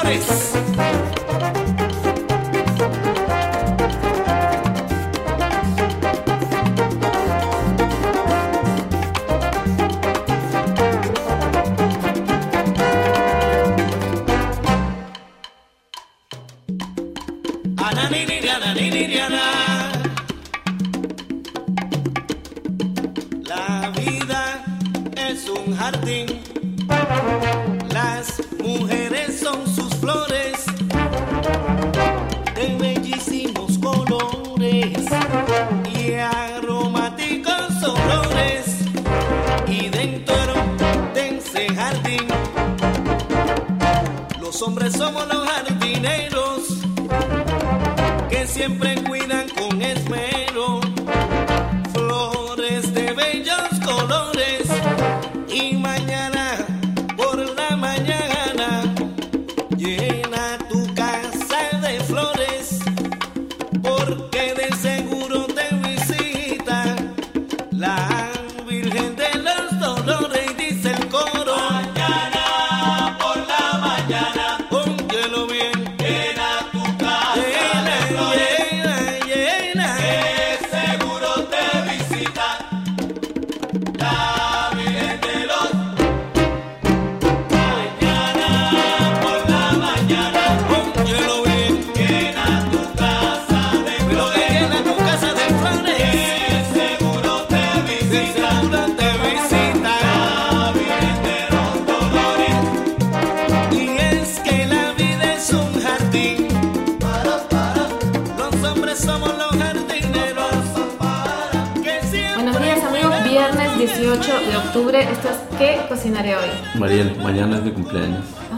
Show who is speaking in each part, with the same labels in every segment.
Speaker 1: flores. La vida es un jardín, las mujeres son sus flores, de bellísimos colores y aromáticos olores, y dentro de ese jardín los hombres somos los jardineros que siempre cuidan con esmero flores de bellos colores, y mañana por la mañana llena tu casa de flores, porque de seguro te visita la Virgen de los Dolores, y dice el coro: mañana por la mañana, óyelo bien, llena tu casa de flores, llena, que seguro te visita la Virgen de los. Mañana por la mañana, óyelo bien, llena tu casa de flores, llena tu casa de flores, que seguro te visita, la Virgen de los Dolores. Y es que la vida es un jardín, los hombres somos los jardineros, que siempre.
Speaker 2: Buenos días amigos, viernes 18 de octubre, esto es ¿Qué cocinaré hoy?
Speaker 3: Mariel, mañana es mi cumpleaños.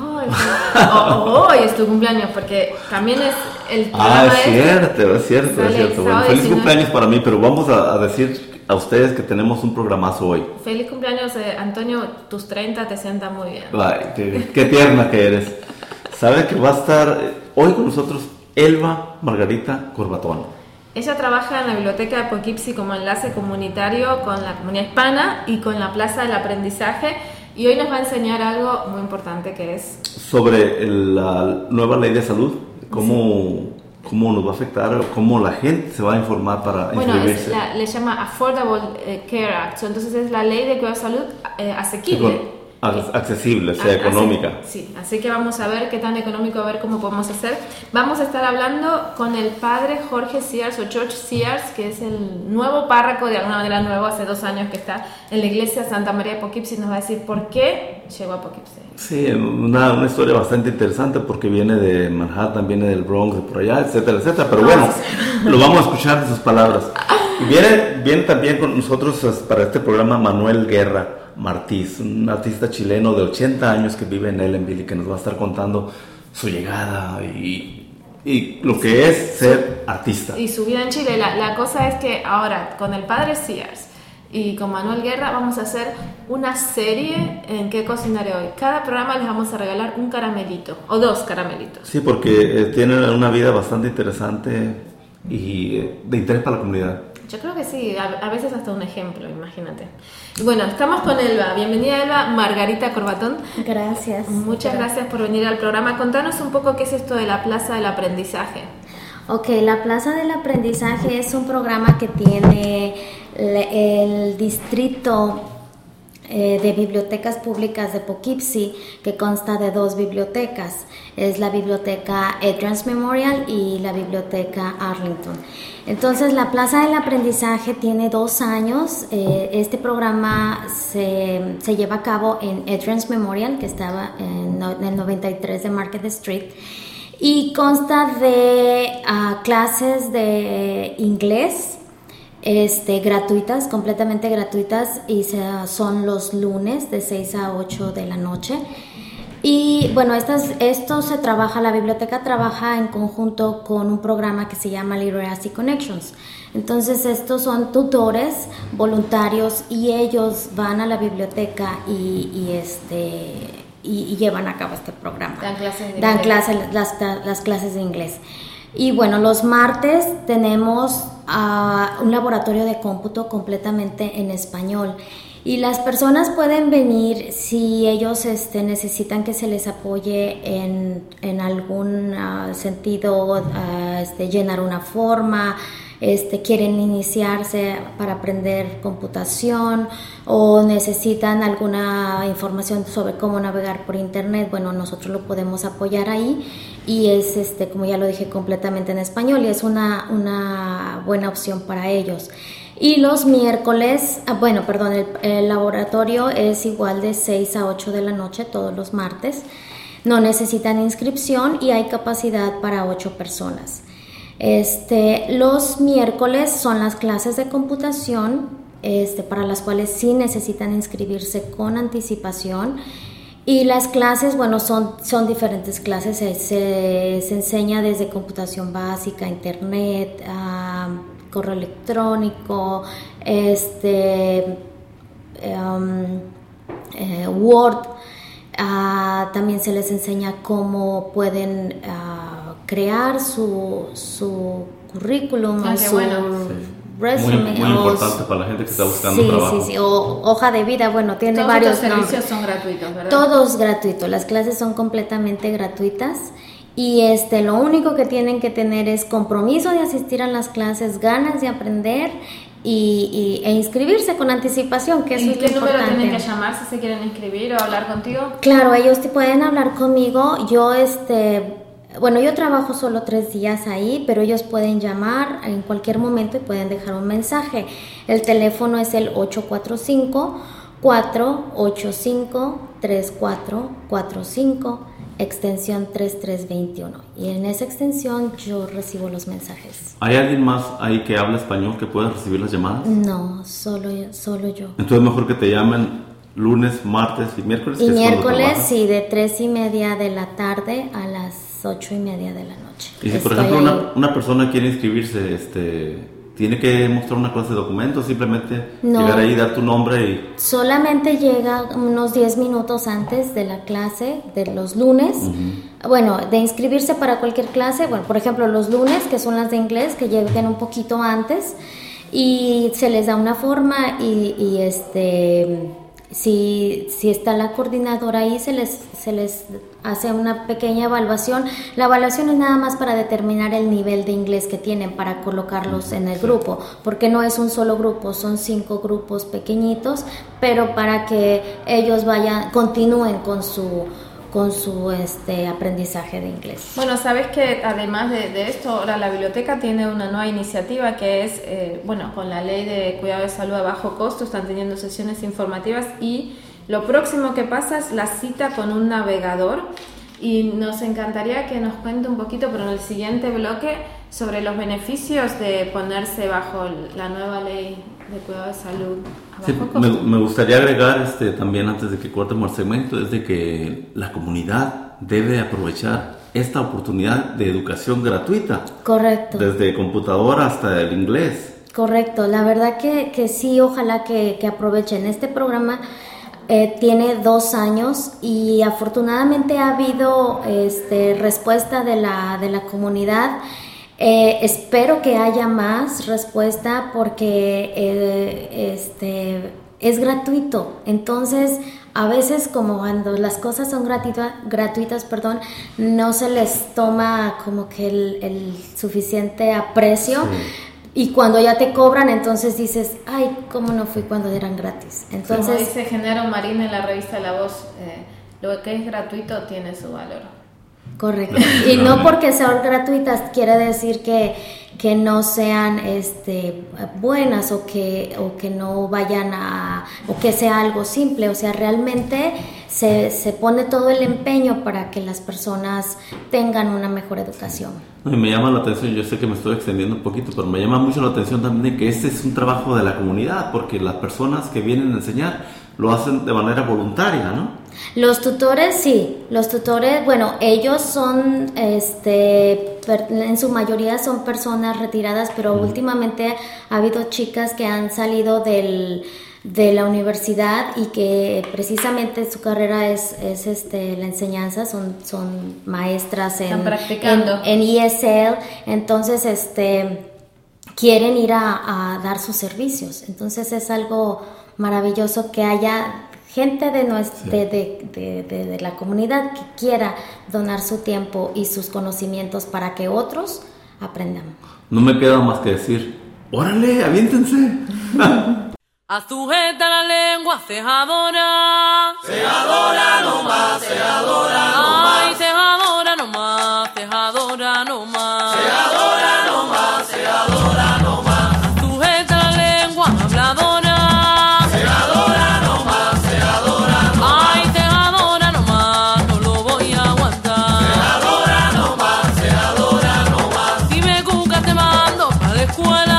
Speaker 2: Hoy es tu cumpleaños, porque también es el programa
Speaker 3: Es cierto.
Speaker 2: sale
Speaker 3: Bueno,
Speaker 2: sábado
Speaker 3: feliz
Speaker 2: 19.
Speaker 3: cumpleaños para mí, pero vamos a decir a ustedes que tenemos un programazo hoy.
Speaker 2: Feliz cumpleaños, Antonio, tus 30 te sientan muy bien.
Speaker 3: Ay, qué tierna que eres. ¿Sabe que va a estar hoy con nosotros Elba Margarita Corbatón?
Speaker 2: Ella trabaja en la biblioteca de Poughkeepsie como enlace comunitario con la comunidad hispana y con la Plaza del Aprendizaje, y hoy nos va a enseñar algo muy importante, que es
Speaker 3: Sobre la nueva ley de salud, cómo nos va a afectar, cómo la gente se va a informar para inscribirse.
Speaker 2: le llama Affordable Care Act, entonces es la ley de cuidado de salud asequible.
Speaker 3: Accesible, o sea, económica.
Speaker 2: Sí, así que vamos a ver qué tan económico, a ver cómo podemos hacer. Vamos a estar hablando con el padre Jorge Sears, o George Sears, que es el nuevo párroco, de alguna manera nuevo, hace 2 años que está en la iglesia Santa María de Poughkeepsie. Nos va a decir por qué llegó a Poughkeepsie.
Speaker 3: Sí, una historia bastante interesante, porque viene de Manhattan, viene del Bronx, de por allá, etcétera, etcétera. Pero bueno, lo vamos a escuchar de sus palabras. Y viene también con nosotros para este programa Manuel Guerra Martís, un artista chileno de 80 años que vive en Ellenville y que nos va a estar contando su llegada y lo que es ser artista.
Speaker 2: Y su vida en Chile. La cosa es que ahora, con el padre Sears y con Manuel Guerra, vamos a hacer una serie en ¿Qué cocinaré hoy? Cada programa les vamos a regalar un caramelito, o 2 caramelitos.
Speaker 3: Sí, porque tienen una vida bastante interesante y de interés para la comunidad.
Speaker 2: Yo creo que sí, a veces hasta un ejemplo, imagínate. Y bueno, estamos con Elba. Bienvenida, Elba Margarita Corbatón.
Speaker 4: Gracias.
Speaker 2: Muchas gracias por venir al programa. Contanos un poco qué es esto de la Plaza del Aprendizaje.
Speaker 4: Ok, la Plaza del Aprendizaje es un programa que tiene el distrito de bibliotecas públicas de Poughkeepsie, que consta de 2 bibliotecas. Es la biblioteca Edrance Memorial y la biblioteca Arlington. Entonces, la Plaza del Aprendizaje tiene 2 años. Este programa se lleva a cabo en Edrance Memorial, que estaba en el 93 de Market Street, y consta de clases de inglés gratuitas, completamente gratuitas, y son los lunes de 6 a 8 de la noche. Y bueno, esto se trabaja, la biblioteca trabaja en conjunto con un programa que se llama Literacy Connections. Entonces estos son tutores voluntarios y ellos van a la biblioteca y llevan a cabo este programa. Dan las clases de inglés. Y bueno, los martes tenemos un laboratorio de cómputo completamente en español. Y las personas pueden venir si ellos necesitan que se les apoye en algún sentido, llenar una forma, quieren iniciarse para aprender computación o necesitan alguna información sobre cómo navegar por internet. Bueno, nosotros lo podemos apoyar ahí y es, como ya lo dije, completamente en español y es una buena opción para ellos. Y los miércoles, el laboratorio es igual de 6 a 8 de la noche todos los martes. No necesitan inscripción y hay capacidad para 8 personas. Los miércoles son las clases de computación, para las cuales sí necesitan inscribirse con anticipación. Y las clases, son diferentes clases, se enseña desde computación básica, internet, correo electrónico, Word. También se les enseña cómo pueden crear su currículum, su resume.
Speaker 3: Muy importante para la gente que está buscando trabajo.
Speaker 4: Sí, o hoja de vida, tiene
Speaker 2: todos
Speaker 4: varios
Speaker 2: los servicios son gratuitos, ¿verdad?
Speaker 4: Todos gratuitos, las clases son completamente gratuitas. Y lo único que tienen que tener es compromiso de asistir a las clases, ganas de aprender e inscribirse con anticipación, que eso es lo importante. ¿Y qué número
Speaker 2: tienen que llamar si se quieren inscribir o hablar contigo?
Speaker 4: Claro, ellos pueden hablar conmigo. Yo yo trabajo solo 3 días ahí, pero ellos pueden llamar en cualquier momento y pueden dejar un mensaje. El teléfono es el 845-485-3445, extensión 3321. Y en esa extensión yo recibo los mensajes.
Speaker 3: ¿Hay alguien más ahí que habla español que pueda recibir las llamadas?
Speaker 4: No, solo yo.
Speaker 3: Entonces mejor que te llamen lunes, martes y miércoles.
Speaker 4: Y miércoles, sí, de 3:30 de la tarde a las 8:30 de la noche.
Speaker 3: Y si por ejemplo una persona quiere inscribirse, ¿tiene que mostrar una clase de documentos? Simplemente llegar ahí, dar tu nombre y...
Speaker 4: Solamente llega unos 10 minutos antes de la clase de los lunes. De inscribirse para cualquier clase. Por ejemplo, los lunes, que son las de inglés, que lleguen un poquito antes y se les da una forma y si está la coordinadora ahí, se les hace una pequeña evaluación. La evaluación es nada más para determinar el nivel de inglés que tienen para colocarlos en el grupo, porque no es un solo grupo, son 5 grupos pequeñitos, pero para que ellos continúen con su aprendizaje de inglés.
Speaker 2: Bueno, sabes que además de esto, ahora la biblioteca tiene una nueva iniciativa que es, con la ley de cuidado de salud a bajo costo, están teniendo sesiones informativas y lo próximo que pasa es la cita con un navegador y nos encantaría que nos cuente un poquito, pero en el siguiente bloque, sobre los beneficios de ponerse bajo la nueva ley de cuidado de salud a bajo costo.
Speaker 3: Me gustaría agregar también, antes de que cortemos el segmento, es de que la comunidad debe aprovechar esta oportunidad de educación gratuita.
Speaker 4: Correcto.
Speaker 3: Desde computadora hasta el inglés.
Speaker 4: Correcto, la verdad que sí, ojalá que aprovechen este programa. Tiene 2 años y afortunadamente ha habido respuesta de la comunidad. Espero que haya más respuesta porque es gratuito. Entonces, a veces como cuando las cosas son gratuitas, no se les toma como que el suficiente aprecio. Sí. Y cuando ya te cobran, entonces dices, ay, ¿cómo no fui cuando eran gratis? Entonces,
Speaker 2: como dice Genaro Marín en la revista La Voz, lo que es gratuito tiene su valor.
Speaker 4: Correcto. Y no porque sean gratuitas quiere decir que no sean buenas o que no vayan o que sea algo simple. O sea, realmente se pone todo el empeño para que las personas tengan una mejor educación.
Speaker 3: Me llama la atención, yo sé que me estoy extendiendo un poquito, pero me llama mucho la atención también de que este es un trabajo de la comunidad, porque las personas que vienen a enseñar lo hacen de manera voluntaria, ¿no?
Speaker 4: Los tutores, sí. Los tutores, ellos son, en su mayoría son personas retiradas, pero últimamente ha habido chicas que han salido de la universidad y que precisamente su carrera es la enseñanza, son maestras en ESL, entonces quieren ir a dar sus servicios. Entonces es algo maravilloso que haya gente de la comunidad que quiera donar su tiempo y sus conocimientos para que otros aprendan.
Speaker 3: No me queda más que decir, órale, aviéntense.
Speaker 1: Sujeta la lengua cejadora. Cejadora nomás, cejadora nomás. Ay, cejadora nomás, cejadora nomás. Cejadora nomás, cejadora nomás. Sujeta la lengua habladora. Cejadora nomás, cejadora nomás. Ay, cejadora nomás, no lo voy a aguantar. Cejadora nomás, cejadora nomás. Si me cucas te mando pa' la escuela.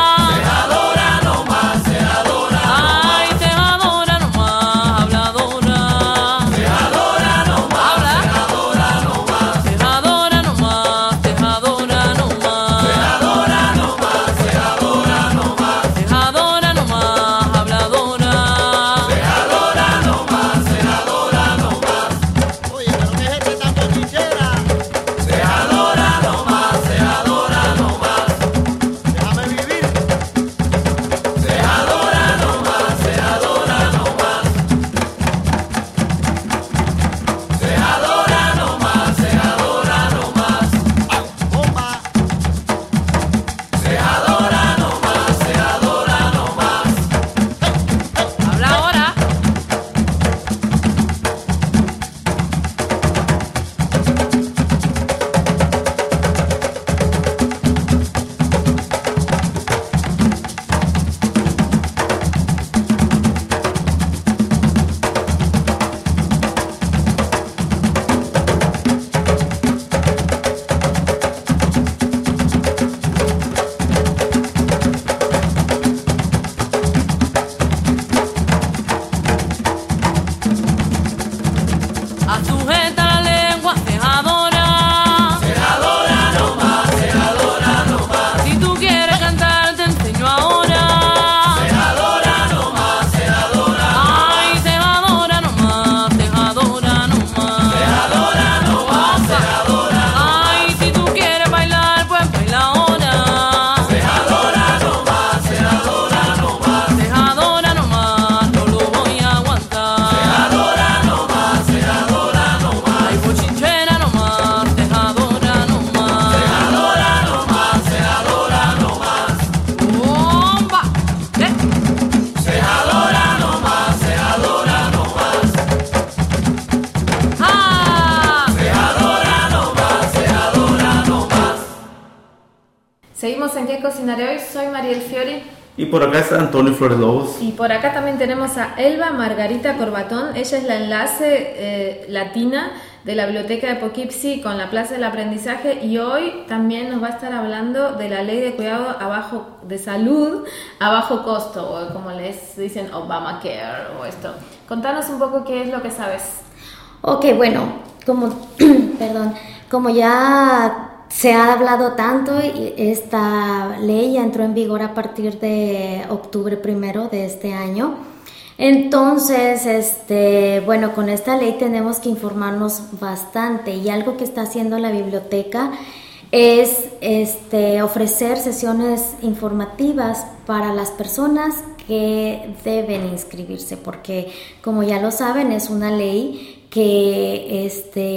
Speaker 2: Seguimos en ¿Qué cocinaré hoy? Soy Mariel Fiori.
Speaker 3: Y por acá está Antonio Flores Lobos.
Speaker 2: Y por acá también tenemos a Elba Margarita Corbatón. Ella es la enlace latina de la Biblioteca de Poughkeepsie con la Plaza del Aprendizaje, y hoy también nos va a estar hablando de la ley de cuidado de salud a bajo costo, o como les dicen Obamacare o esto. Contanos un poco qué es lo que sabes.
Speaker 4: Ok, bueno, como ya se ha hablado tanto, esta ley ya entró en vigor a partir de octubre 1 de este año. Entonces, bueno, con esta ley tenemos que informarnos bastante, y algo que está haciendo la biblioteca es ofrecer sesiones informativas para las personas que deben inscribirse, porque como ya lo saben, es una ley que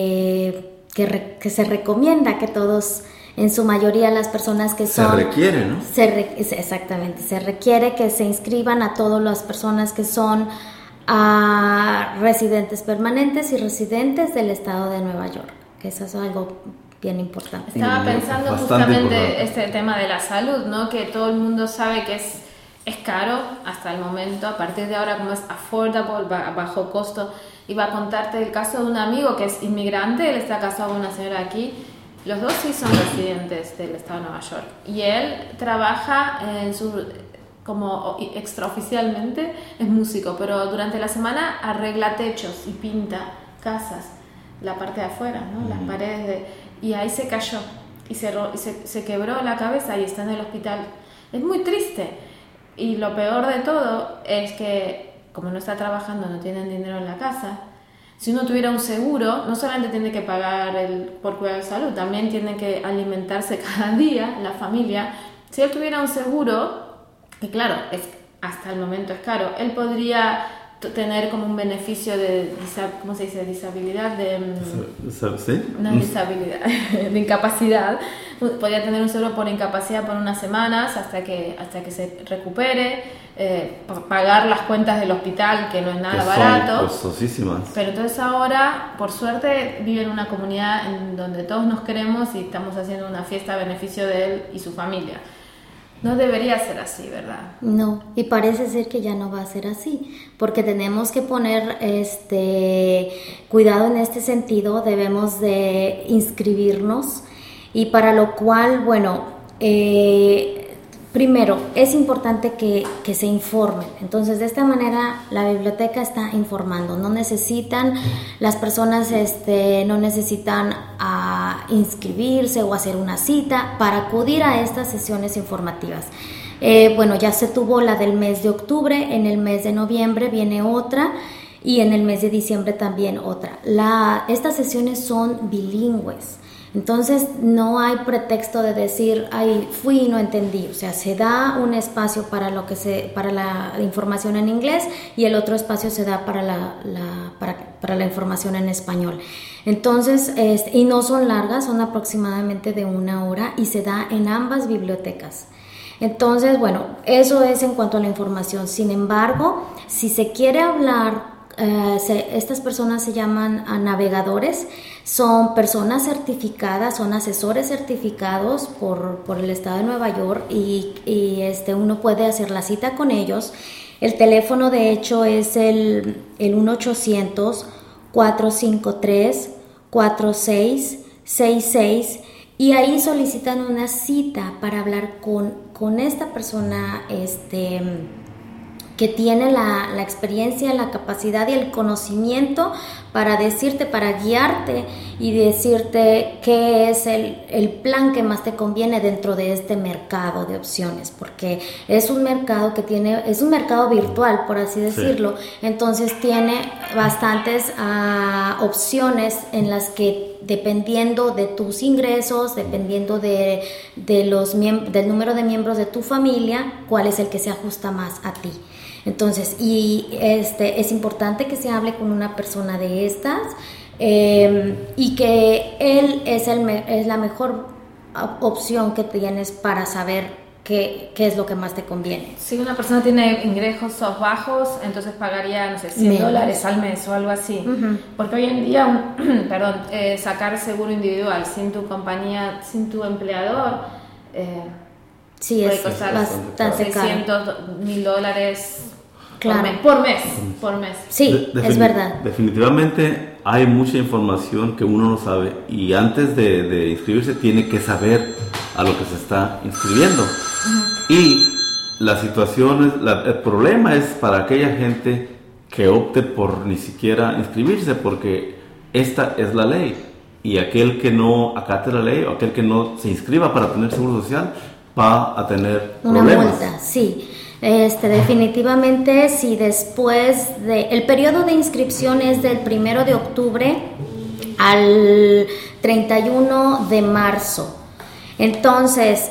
Speaker 4: se recomienda que todos, en su mayoría las personas que son...
Speaker 3: Se requiere, ¿no?
Speaker 4: Exactamente, se requiere que se inscriban a todas las personas que son residentes permanentes y residentes del estado de Nueva York, que eso es algo bien importante.
Speaker 2: Estaba pensando justamente este tema de la salud, ¿no? Que todo el mundo sabe que es caro hasta el momento. A partir de ahora, como es affordable, bajo costo. Iba a contarte el caso de un amigo que es inmigrante. Él está casado con una señora aquí. Los dos sí son residentes del estado de Nueva York, y él trabaja como extraoficialmente es músico, pero durante la semana arregla techos y pinta casas, la parte de afuera, ¿no? Las paredes y ahí se cayó y se quebró la cabeza y está en el hospital. Es muy triste, y lo peor de todo es que como no está trabajando, no tienen dinero en la casa. Si uno tuviera un seguro, no solamente tiene que pagar por cuidado de salud, también tiene que alimentarse cada día, la familia. Si él tuviera un seguro, que claro, hasta el momento es caro. Él podría tener como un beneficio de, ¿cómo se dice? Disabilidad,
Speaker 3: ¿Sí?
Speaker 2: No, disabilidad, de incapacidad. Podría tener un seguro por incapacidad por unas semanas hasta que se recupere, pagar las cuentas del hospital, que no es nada barato.
Speaker 3: Costosísimas.
Speaker 2: Pero entonces ahora, por suerte, vive en una comunidad en donde todos nos queremos y estamos haciendo una fiesta a beneficio de él y su familia. No debería ser así, ¿verdad?
Speaker 4: No, y parece ser que ya no va a ser así, porque tenemos que poner cuidado en este sentido, debemos de inscribirnos, y para lo cual, bueno, primero, es importante que se informen. Entonces, de esta manera, la biblioteca está informando. No necesitan, las personas no necesitan inscribirse o hacer una cita para acudir a estas sesiones informativas. Bueno, ya se tuvo la del mes de octubre, en el mes de noviembre viene otra y en el mes de diciembre también otra. Estas sesiones son bilingües. Entonces no hay pretexto de decir, ay, fui y no entendí. O sea, se da un espacio para la información en inglés y el otro espacio se da para la información en español. Entonces, y no son largas, son aproximadamente de 1 hora y se da en ambas bibliotecas. Entonces, bueno, eso es en cuanto a la información. Sin embargo, si se quiere hablar, estas personas se llaman navegadores, son personas certificadas, son asesores certificados por el estado de Nueva York y uno puede hacer la cita con ellos. El teléfono de hecho es el 1-800-453-4666 y ahí solicitan una cita para hablar con esta persona que tiene la experiencia, la capacidad y el conocimiento para decirte, para guiarte y decirte qué es el plan que más te conviene dentro de este mercado de opciones, porque es un mercado es un mercado virtual, por así decirlo. Sí. Entonces tiene bastantes opciones en las que, dependiendo de tus ingresos, dependiendo del número de miembros de tu familia, cuál es el que se ajusta más a ti. Entonces, es importante que se hable con una persona de estas y que él es la mejor opción que tienes para saber qué es lo que más te conviene.
Speaker 2: Si una persona tiene ingresos bajos, entonces pagaría, no sé, $100 al mes o algo así. Uh-huh. Porque hoy en día, sacar seguro individual sin tu compañía, sin tu empleador,
Speaker 4: sí, es bastante caro.
Speaker 2: $600,000
Speaker 4: claro.
Speaker 2: por mes.
Speaker 4: Sí, es verdad.
Speaker 3: Definitivamente hay mucha información que uno no sabe y antes de inscribirse tiene que saber a lo que se está inscribiendo. Uh-huh. Y la situación, el problema es para aquella gente que opte por ni siquiera inscribirse, porque esta es la ley y aquel que no acate la ley o aquel que no se inscriba para tener seguro social va a tener problemas.
Speaker 4: Una multa, sí. Definitivamente, si después el periodo de inscripción es del 1 de octubre al 31 de marzo. Entonces,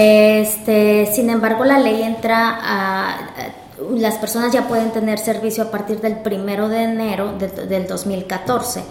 Speaker 4: sin embargo, la ley entra las personas ya pueden tener servicio a partir del 1 de enero del 2014.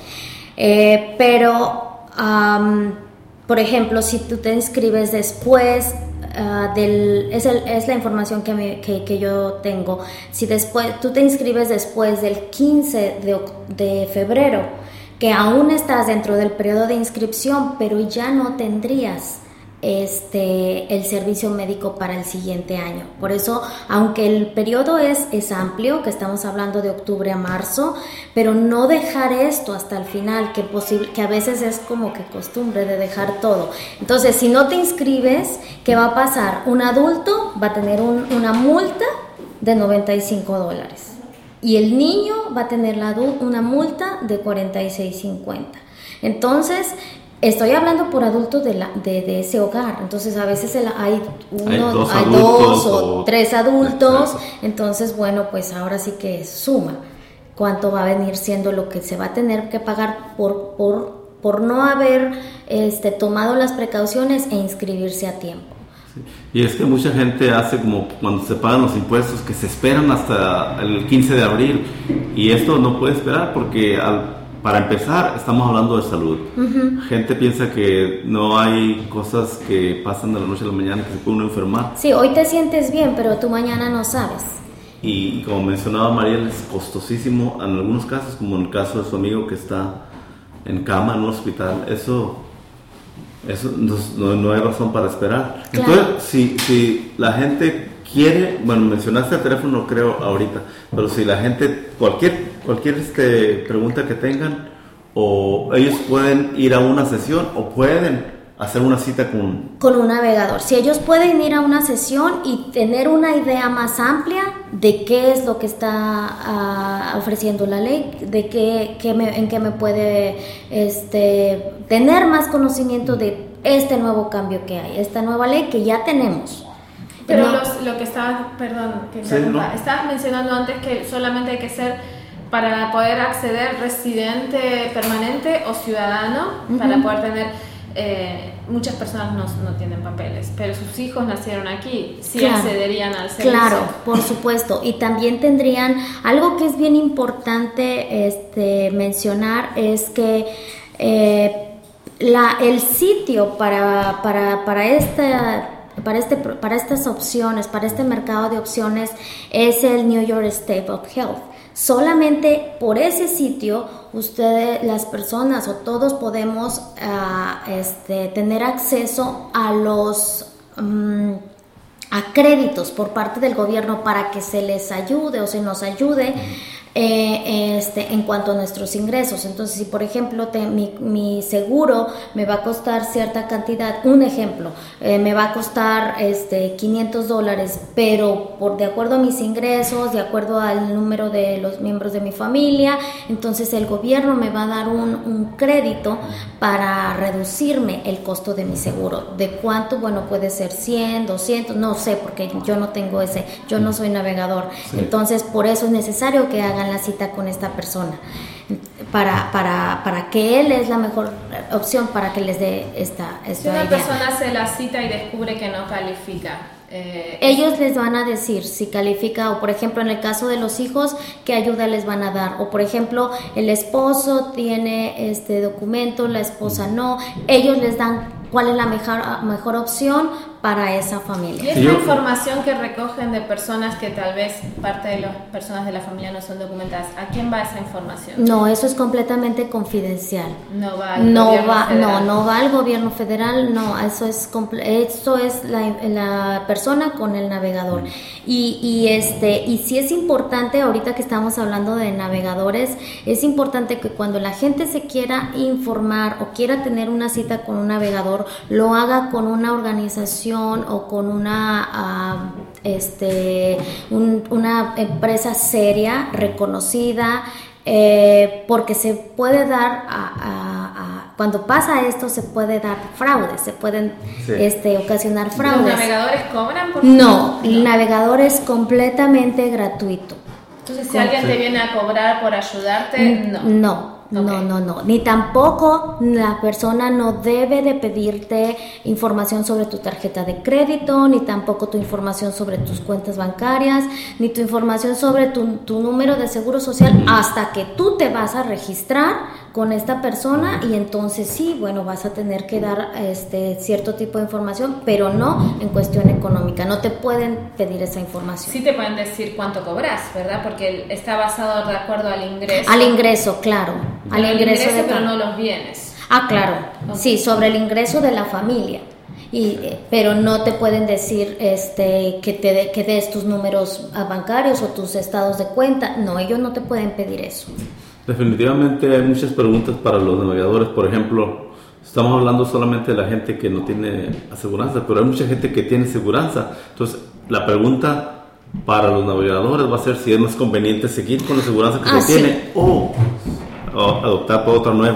Speaker 4: Pero, por ejemplo, si tú te inscribes después es la información que yo tengo. Si después tú te inscribes después del 15 de febrero, que aún estás dentro del periodo de inscripción, pero ya no tendrías el servicio médico para el siguiente año. Por eso, aunque el periodo es amplio, que estamos hablando de octubre a marzo, pero no dejar esto hasta el final, que a veces es como que costumbre de dejar todo. Entonces, si no te inscribes, ¿qué va a pasar? Un adulto va a tener una multa de $95 y el niño va a tener una multa de $46.50. Entonces, estoy hablando por adultos de ese hogar. Entonces a veces hay dos o tres adultos. Exacto. Entonces, bueno, pues ahora sí que suma cuánto va a venir siendo lo que se va a tener que pagar por no haber tomado las precauciones e inscribirse a tiempo.
Speaker 3: Y es que mucha gente hace como cuando se pagan los impuestos, que se esperan hasta el 15 de abril, y esto no puede esperar porque para empezar estamos hablando de salud. Gente piensa que no hay cosas que pasan de la noche a la mañana, que se puede uno enfermar.
Speaker 4: Sí, hoy te sientes bien, pero tú mañana no sabes.
Speaker 3: Y como mencionaba Mariel, es costosísimo en algunos casos, como en el caso de su amigo que está en cama en un hospital. Eso no hay razón para esperar.
Speaker 4: Claro.
Speaker 3: Entonces, si la gente quiere, bueno, mencionaste el teléfono creo ahorita, pero si la gente, cualquier pregunta que tengan, o ellos pueden ir a una sesión o pueden hacer una cita con
Speaker 4: un navegador. Si ellos pueden ir a una sesión y tener una idea más amplia de qué es lo que está ofreciendo la ley, de en qué me puede tener más conocimiento de este nuevo cambio que hay, esta nueva ley que ya tenemos.
Speaker 2: Pero
Speaker 4: No.
Speaker 2: lo que estabas, perdón, que
Speaker 3: Sí, no.
Speaker 2: estabas mencionando antes que solamente hay que ser, para poder acceder, residente permanente o ciudadano, para poder tener, muchas personas no tienen papeles, pero sus hijos nacieron aquí, sí
Speaker 4: Claro.
Speaker 2: accederían al servicio.
Speaker 4: Claro, por supuesto. Y también tendrían, algo que es bien importante mencionar, es que el sitio para estas opciones, para este mercado de opciones, es el New York State of Health. Solamente por ese sitio ustedes, las personas o todos podemos tener acceso a los a créditos por parte del gobierno para que se les ayude o se nos ayude en cuanto a nuestros ingresos. Entonces, si por ejemplo mi seguro me va a costar cierta cantidad, un ejemplo, me va a costar $500, pero de acuerdo a mis ingresos, de acuerdo al número de los miembros de mi familia, entonces el gobierno me va a dar un crédito para reducirme el costo de mi seguro. ¿De cuánto? Bueno, puede ser 100, 200, no sé, porque yo no tengo yo no soy navegador. Sí. Entonces, por eso es necesario que hagan la cita con esta persona para que él es la mejor opción para que les dé esta
Speaker 2: si una
Speaker 4: idea.
Speaker 2: persona hace la cita y descubre que no califica,
Speaker 4: ellos les van a decir si califica, o por ejemplo en el caso de los hijos, qué ayuda les van a dar, o por ejemplo el esposo tiene este documento, la esposa no, ellos les dan cuál es la mejor opción para esa familia.
Speaker 2: Y esta información que recogen de personas que tal vez parte de las personas de la familia no son documentadas, ¿a quién va esa información?
Speaker 4: No, eso es completamente confidencial.
Speaker 2: No va al gobierno federal.
Speaker 4: No va al gobierno federal, no, eso es la persona con el navegador. Y sí es importante, ahorita que estamos hablando de navegadores, es importante que cuando la gente se quiera informar o quiera tener una cita con un navegador, lo haga con una organización o con una empresa seria, reconocida, porque se puede dar cuando pasa esto se puede dar fraudes, se pueden ocasionar fraudes.
Speaker 2: ¿Los navegadores cobran por
Speaker 4: No, el navegador es completamente gratuito.
Speaker 2: Entonces, si alguien te viene a cobrar por ayudarte, no.
Speaker 4: No. Ni tampoco la persona no debe de pedirte información sobre tu tarjeta de crédito, ni tampoco tu información sobre tus cuentas bancarias, ni tu información sobre tu número de seguro social, hasta que tú te vas a registrar con esta persona, y entonces sí, bueno, vas a tener que dar cierto tipo de información, pero no en cuestión económica. No te pueden pedir esa información.
Speaker 2: Sí te pueden decir cuánto cobras, ¿verdad? Porque está basado de acuerdo al ingreso.
Speaker 4: Al ingreso, claro. Al ingreso
Speaker 2: pero no los bienes.
Speaker 4: Claro. Okay. Sí, sobre el ingreso de la familia. Pero no te pueden decir que des tus números bancarios o tus estados de cuenta. No, ellos no te pueden pedir eso.
Speaker 3: Definitivamente hay muchas preguntas para los navegadores. Por ejemplo, estamos hablando solamente de la gente que no tiene aseguranza, pero hay mucha gente que tiene aseguranza. Entonces, la pregunta para los navegadores va a ser si es más conveniente seguir con la aseguranza que se tiene o adoptar por otra nueva.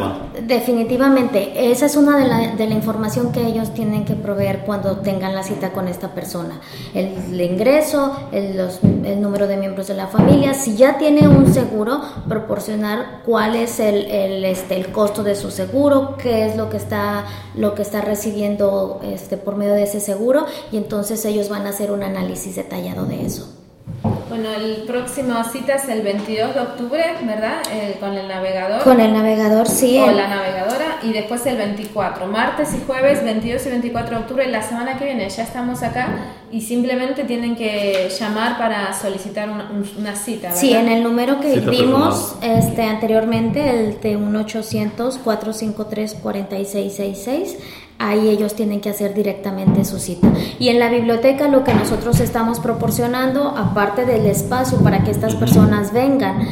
Speaker 4: Definitivamente, esa es una de la información que ellos tienen que proveer cuando tengan la cita con esta persona. El ingreso, el número de miembros de la familia. Si ya tiene un seguro, proporcionar cuál es el costo de su seguro, qué es lo que está recibiendo por medio de ese seguro, y entonces ellos van a hacer un análisis detallado de eso.
Speaker 2: Bueno, el próximo cita es el 22 de octubre, ¿verdad? Con el navegador.
Speaker 4: Con el navegador, sí.
Speaker 2: O la navegadora. Y después el 24, martes y jueves, 22 y 24 de octubre. La semana que viene ya estamos acá y simplemente tienen que llamar para solicitar una cita, ¿verdad?
Speaker 4: Sí, en el número que vimos anteriormente, el de 1-800-453-4666. Ahí ellos tienen que hacer directamente su cita. Y en la biblioteca lo que nosotros estamos proporcionando, aparte del espacio para que estas personas vengan,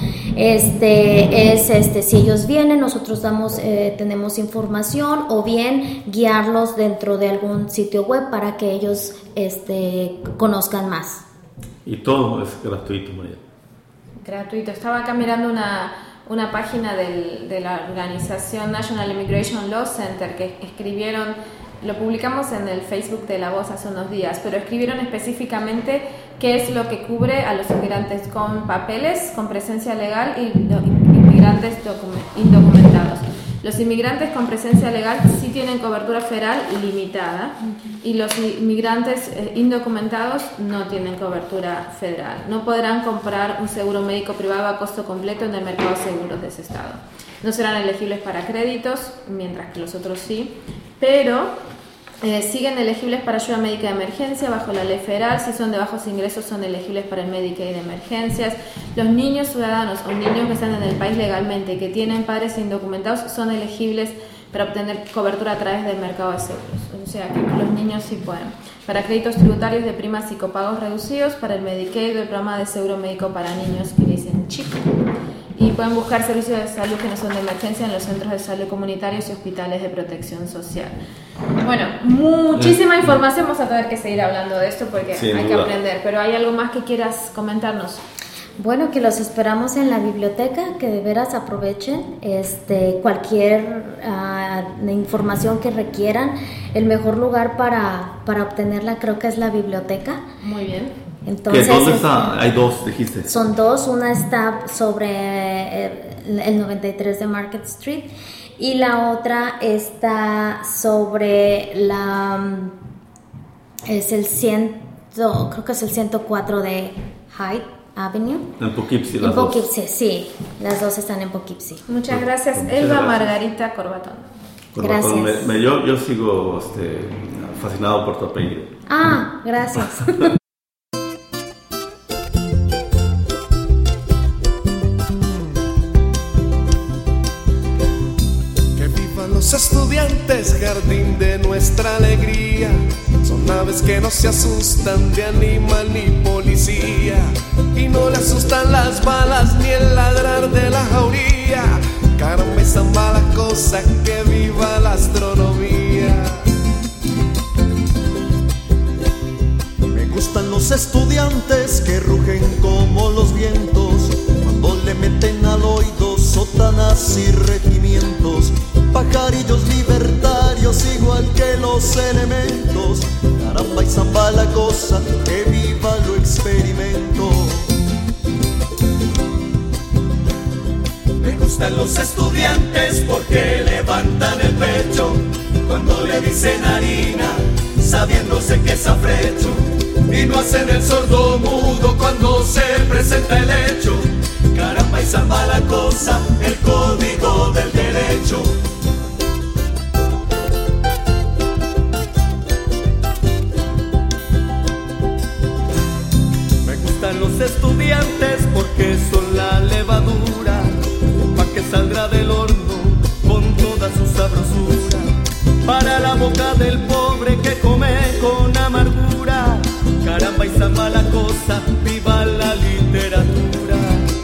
Speaker 4: si ellos vienen, nosotros tenemos información, o bien guiarlos dentro de algún sitio web para que ellos conozcan más.
Speaker 3: Y todo es gratuito, María.
Speaker 2: Gratuito. Estaba acá mirando una página de la organización National Immigration Law Center que escribieron, lo publicamos en el Facebook de La Voz hace unos días, pero escribieron específicamente qué es lo que cubre a los inmigrantes con papeles, con presencia legal y inmigrantes indocumentados. Los inmigrantes con presencia legal sí tienen cobertura federal limitada y los inmigrantes indocumentados no tienen cobertura federal. No podrán comprar un seguro médico privado a costo completo en el mercado de seguros de ese estado. No serán elegibles para créditos, mientras que los otros sí, pero siguen elegibles para ayuda médica de emergencia bajo la ley federal. Si son de bajos ingresos, son elegibles para el Medicaid de emergencias. Los niños ciudadanos o niños que están en el país legalmente y que tienen padres indocumentados son elegibles para obtener cobertura a través del mercado de seguros. O sea, que los niños sí pueden. Para créditos tributarios de primas y copagos reducidos, para el Medicaid o el programa de seguro médico para niños que dicen CHIP. Y pueden buscar servicios de salud que no son de emergencia en los centros de salud comunitarios y hospitales de protección social. Bueno, muchísima información, vamos a tener que seguir hablando de esto porque hay que aprender, pero ¿hay algo más que quieras comentarnos?
Speaker 4: Bueno, que los esperamos en la biblioteca, que de veras aprovechen cualquier información que requieran. El mejor lugar para obtenerla creo que es la biblioteca.
Speaker 2: Muy bien.
Speaker 4: Entonces,
Speaker 3: ¿dónde está? Hay dos, dijiste.
Speaker 4: Son dos, una está sobre el 93 de Market Street y la otra está sobre creo que es el 104 de Hyde Avenue.
Speaker 3: En Poughkeepsie,
Speaker 4: las dos. En Poughkeepsie, sí, las dos están en Poughkeepsie.
Speaker 2: Muchas gracias, Elba Margarita Corbatón.
Speaker 4: Gracias.
Speaker 3: Yo sigo fascinado por tu apellido.
Speaker 4: Gracias.
Speaker 5: Los estudiantes, jardín de nuestra alegría, son aves que no se asustan de animal ni policía, y no le asustan las balas ni el ladrar de la jauría. Caramba, esa mala cosa, que viva la astronomía.
Speaker 6: Me gustan los estudiantes que rugen como los vientos cuando le meten al oído sotanas y regimientos. Pajarillos libertarios igual que los elementos. Caramba y zamba la cosa, que viva lo experimento.
Speaker 5: Me gustan los estudiantes porque levantan el pecho cuando le dicen harina, sabiéndose que es afrecho, y no hacen el sordo mudo cuando se presenta el hecho. Caramba y zamba la cosa, el código del derecho. Los estudiantes porque son la levadura pa' que saldrá del horno con toda su sabrosura, para la boca del pobre que come con amargura. Caramba y zamba la cosa, viva la literatura.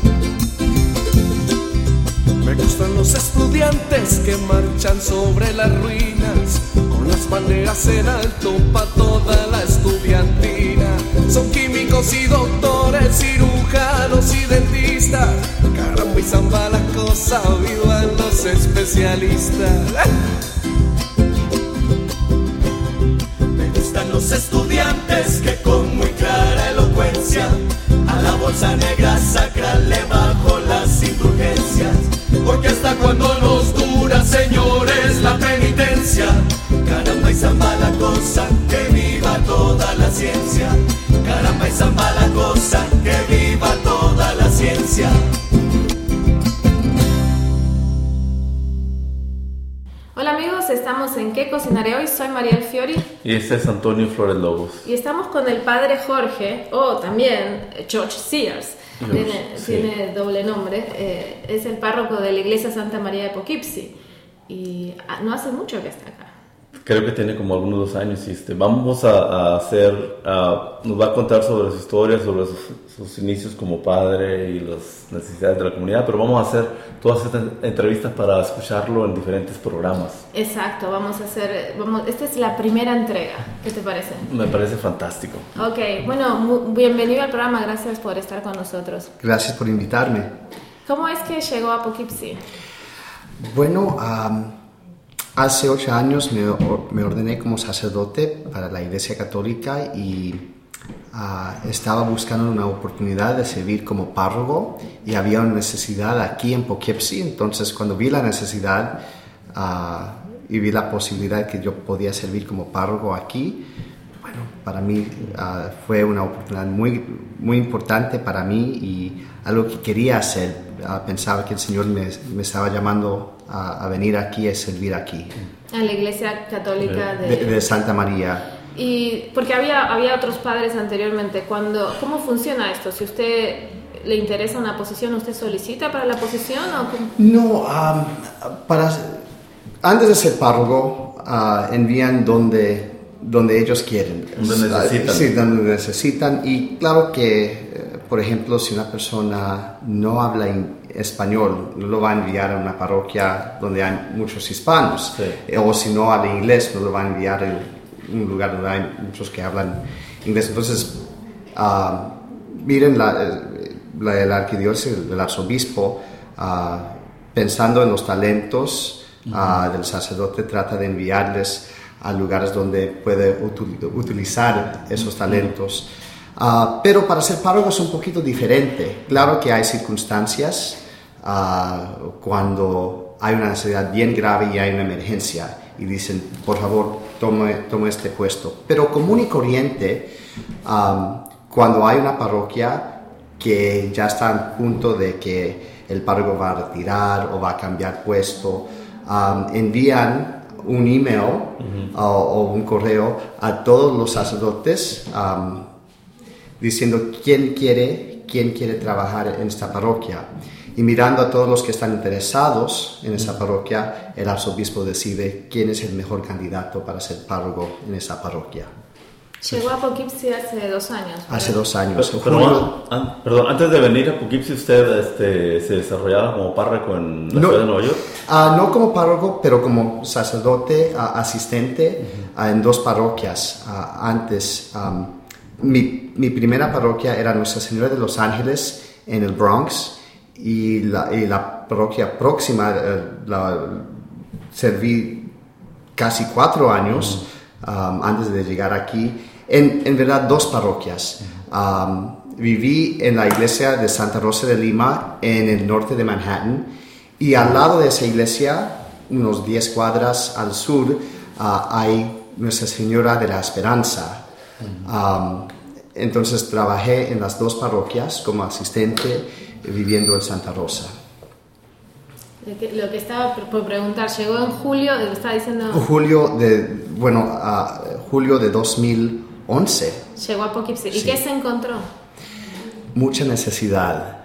Speaker 5: Me gustan los estudiantes que marchan sobre las ruinas con las banderas en alto pa' toda la estudiantina. Son químicos y doctores, cirujanos y dentistas. Caramba caramba y zamba la cosa, vivan los especialistas.
Speaker 6: Me gustan los estudiantes que con muy clara elocuencia a la bolsa negra sacran le bajo las indulgencias, porque hasta cuando nos dura, señores, la penitencia. Caramba y zamba la cosa, que viva toda la ciencia. Caramba y zamba la cosa, que viva toda la ciencia.
Speaker 2: Hola amigos, estamos en ¿Qué cocinaré hoy? Soy Mariel Fiori.
Speaker 3: Y este es Antonio Flores Lobos.
Speaker 2: Y estamos con el padre Jorge, o también George Sears. Tiene doble nombre. Es el párroco de la iglesia Santa María de Poughkeepsie. Y no hace mucho que está acá.
Speaker 3: Creo que tiene como algunos 2 años. Y vamos a hacer, nos va a contar sobre su historia, sobre sus inicios como padre y las necesidades de la comunidad, pero vamos a hacer todas estas entrevistas para escucharlo en diferentes programas.
Speaker 2: Exacto, esta es la primera entrega. ¿Qué te parece?
Speaker 3: Me parece fantástico.
Speaker 2: Ok, bueno, bienvenido al programa, gracias por estar con nosotros.
Speaker 7: Gracias por invitarme.
Speaker 2: ¿Cómo es que llegó a Poughkeepsie?
Speaker 7: Bueno, hace 8 años me ordené como sacerdote para la Iglesia Católica y estaba buscando una oportunidad de servir como párroco y había una necesidad aquí en Poughkeepsie. Entonces, cuando vi la necesidad y vi la posibilidad que yo podía servir como párroco aquí, bueno, para mí fue una oportunidad muy, muy importante para mí y algo que quería hacer. Pensaba que el Señor me estaba llamando a venir aquí, a servir aquí.
Speaker 2: A la Iglesia Católica
Speaker 7: de Santa María.
Speaker 2: Y porque había otros padres anteriormente. ¿Cómo funciona esto? Si usted le interesa una posición, ¿usted solicita para la posición? ¿O cómo?
Speaker 7: No, antes de ser párroco, envían donde ellos quieren.
Speaker 3: Donde necesitan.
Speaker 7: Sí, donde necesitan. Y claro que, por ejemplo, si una persona no habla español, no lo va a enviar a una parroquia donde hay muchos hispanos.
Speaker 3: Sí.
Speaker 7: O si no habla inglés, no lo va a enviar en un lugar donde hay muchos que hablan inglés. Entonces, miren el arquidiócesis, el arzobispo, pensando en los talentos del sacerdote, trata de enviarles a lugares donde puede utilizar esos talentos. Pero para ser párroco es un poquito diferente. Claro que hay circunstancias cuando hay una necesidad bien grave y hay una emergencia y dicen, por favor, tome este puesto. Pero común y corriente, cuando hay una parroquia que ya está a punto de que el párroco va a retirar o va a cambiar puesto, envían un email o un correo a todos los sacerdotes diciendo quién quiere trabajar en esta parroquia. Y mirando a todos los que están interesados en esa parroquia, el arzobispo decide quién es el mejor candidato para ser párroco en esa parroquia.
Speaker 2: Llegó a Poughkeepsie hace 2 años. ¿verdad?
Speaker 7: Hace 2 años.
Speaker 3: Perdón, antes de venir a Poughkeepsie, ¿usted se desarrollaba como párroco en la ciudad de Nueva York?
Speaker 7: No como párroco, pero como sacerdote asistente en 2 parroquias. Antes, mi primera parroquia era Nuestra Señora de los Ángeles en el Bronx. Y la parroquia próxima serví casi 4 años antes de llegar aquí. En verdad 2 parroquias. Viví en la iglesia de Santa Rosa de Lima en el norte de Manhattan y al lado de esa iglesia, unos 10 cuadras al sur, hay Nuestra Señora de la Esperanza. Entonces trabajé en las 2 parroquias como asistente viviendo en Santa Rosa.
Speaker 2: Lo que estaba por preguntar, llegó en julio, estaba diciendo...
Speaker 7: Julio de 2011.
Speaker 2: Llegó a Poughkeepsie. ¿Y
Speaker 7: Sí.
Speaker 2: qué se encontró?
Speaker 7: Mucha necesidad.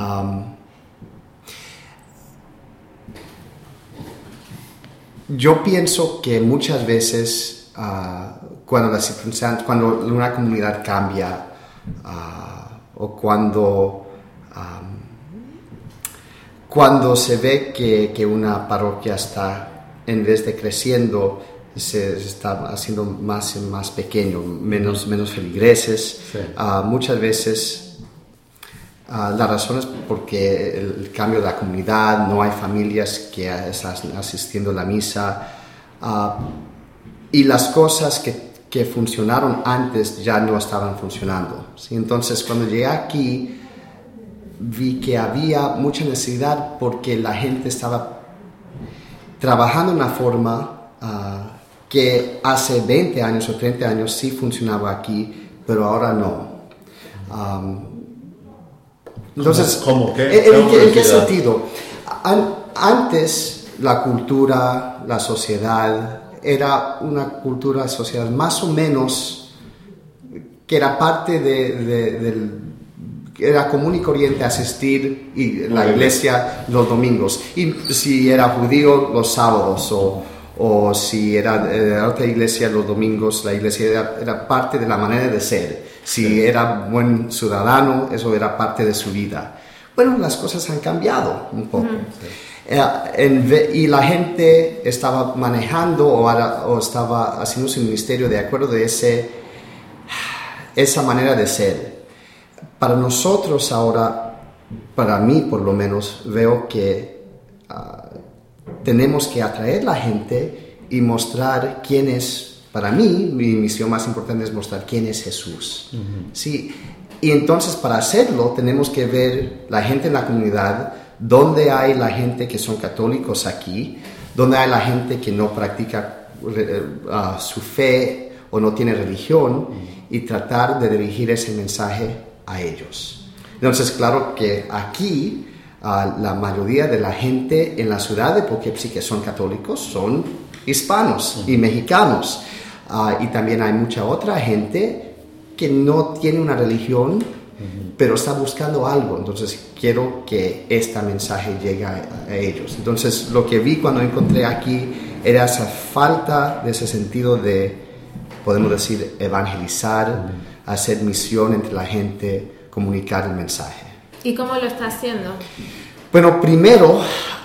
Speaker 7: Yo pienso que muchas veces cuando una comunidad cambia o cuando se ve que una parroquia está, en vez de creciendo, se está haciendo más y más pequeño, menos feligreses.
Speaker 3: Sí.
Speaker 7: Muchas veces La razón es porque el cambio de la comunidad, no hay familias que están asistiendo a la misa, y las cosas que funcionaron antes ya no estaban funcionando, ¿sí? Entonces, cuando llegué aquí, vi que había mucha necesidad porque la gente estaba trabajando de una forma que hace 20 años o 30 años sí funcionaba aquí, pero ahora no. Entonces,
Speaker 3: ¿Cómo?
Speaker 7: ¿En qué sentido? Antes la cultura, la sociedad, era una cultura social más o menos que era parte era común y corriente asistir a la iglesia los domingos, y si era judío los sábados, o si era otra iglesia los domingos, la iglesia era parte de la manera de ser. Si era buen ciudadano, eso era parte de su vida. Bueno, las cosas han cambiado un poco. Y la gente estaba manejando o estaba haciendo su ministerio de acuerdo de esa manera de ser. Para nosotros ahora, para mí por lo menos, veo que tenemos que atraer a la gente y mostrar quién es. Para mí, mi misión más importante es mostrar quién es Jesús. ¿Sí? Y entonces, para hacerlo, tenemos que ver la gente en la comunidad, dónde hay la gente que son católicos aquí, dónde hay la gente que no practica su fe o no tiene religión, y tratar de dirigir ese mensaje a ellos. Entonces, claro que aquí la mayoría de la gente en la ciudad de Poughkeepsie que son católicos son hispanos y mexicanos. Y también hay mucha otra gente que no tiene una religión, pero está buscando algo. Entonces quiero que este mensaje llegue a ellos. Entonces lo que vi cuando encontré aquí era esa falta de ese sentido de, podemos decir, evangelizar, hacer misión entre la gente, comunicar el mensaje.
Speaker 2: ¿Y cómo lo está haciendo?
Speaker 7: Bueno, primero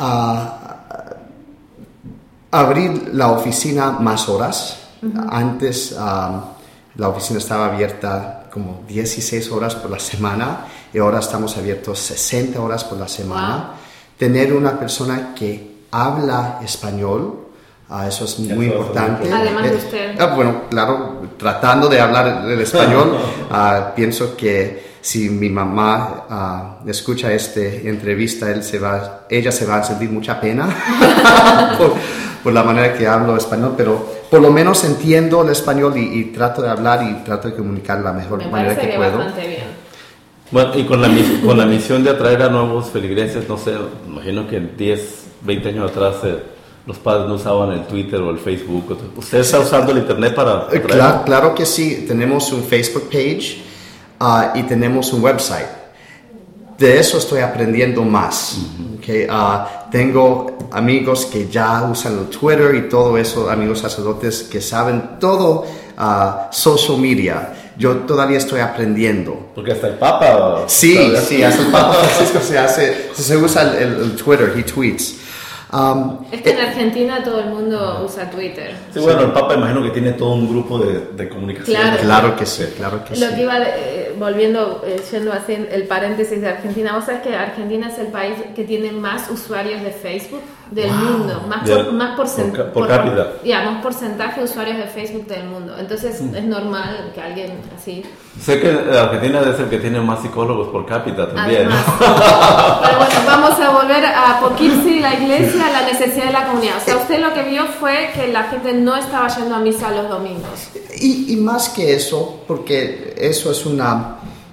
Speaker 7: abrir la oficina más horas. Antes la oficina estaba abierta como 16 horas por la semana, y ahora estamos abiertos 60 horas por la semana.
Speaker 2: Wow.
Speaker 7: Tener una persona que habla español, eso es muy importante.
Speaker 2: Además de usted.
Speaker 7: Bueno, claro, tratando de hablar el español, pienso que si mi mamá escucha esta entrevista, ella se va a sentir mucha pena por la manera que hablo español, pero por lo menos entiendo el español y trato de hablar y trato de comunicar la mejor manera que puedo.
Speaker 2: Bastante bien.
Speaker 3: Bueno, y con la misión de atraer a nuevos feligreses, no sé, imagino que 10, 20 años atrás los padres no usaban el Twitter o el Facebook. ¿Usted está usando el Internet para atraer?
Speaker 7: Claro que sí, tenemos un Facebook page y tenemos un website. De eso estoy aprendiendo más. Okay? Tengo amigos que ya usan el Twitter y todo eso, amigos sacerdotes que saben todo social media. Yo todavía estoy aprendiendo.
Speaker 3: Porque hasta el Papa...
Speaker 7: Sí, hasta el Papa Francisco se usa el Twitter, he tweets.
Speaker 2: Es que en Argentina todo el mundo usa Twitter.
Speaker 3: Sí, bueno, el Papa imagino que tiene todo un grupo de comunicación.
Speaker 7: Claro que sí, claro que sí.
Speaker 2: Lo que iba volviendo, yendo así el paréntesis de Argentina, vos sabés que Argentina es el país que tiene más usuarios de Facebook del mundo, más porcentaje de usuarios de Facebook del mundo. Entonces es normal que alguien así...
Speaker 3: Sé que Argentina es el que tiene más psicólogos por cápita también.
Speaker 2: Además, pero bueno, vamos a volver a Poughkeepsie, la iglesia, la necesidad de la comunidad. O sea, usted lo que vio fue que la gente no estaba yendo a misa los domingos.
Speaker 7: Y más que eso, porque eso es una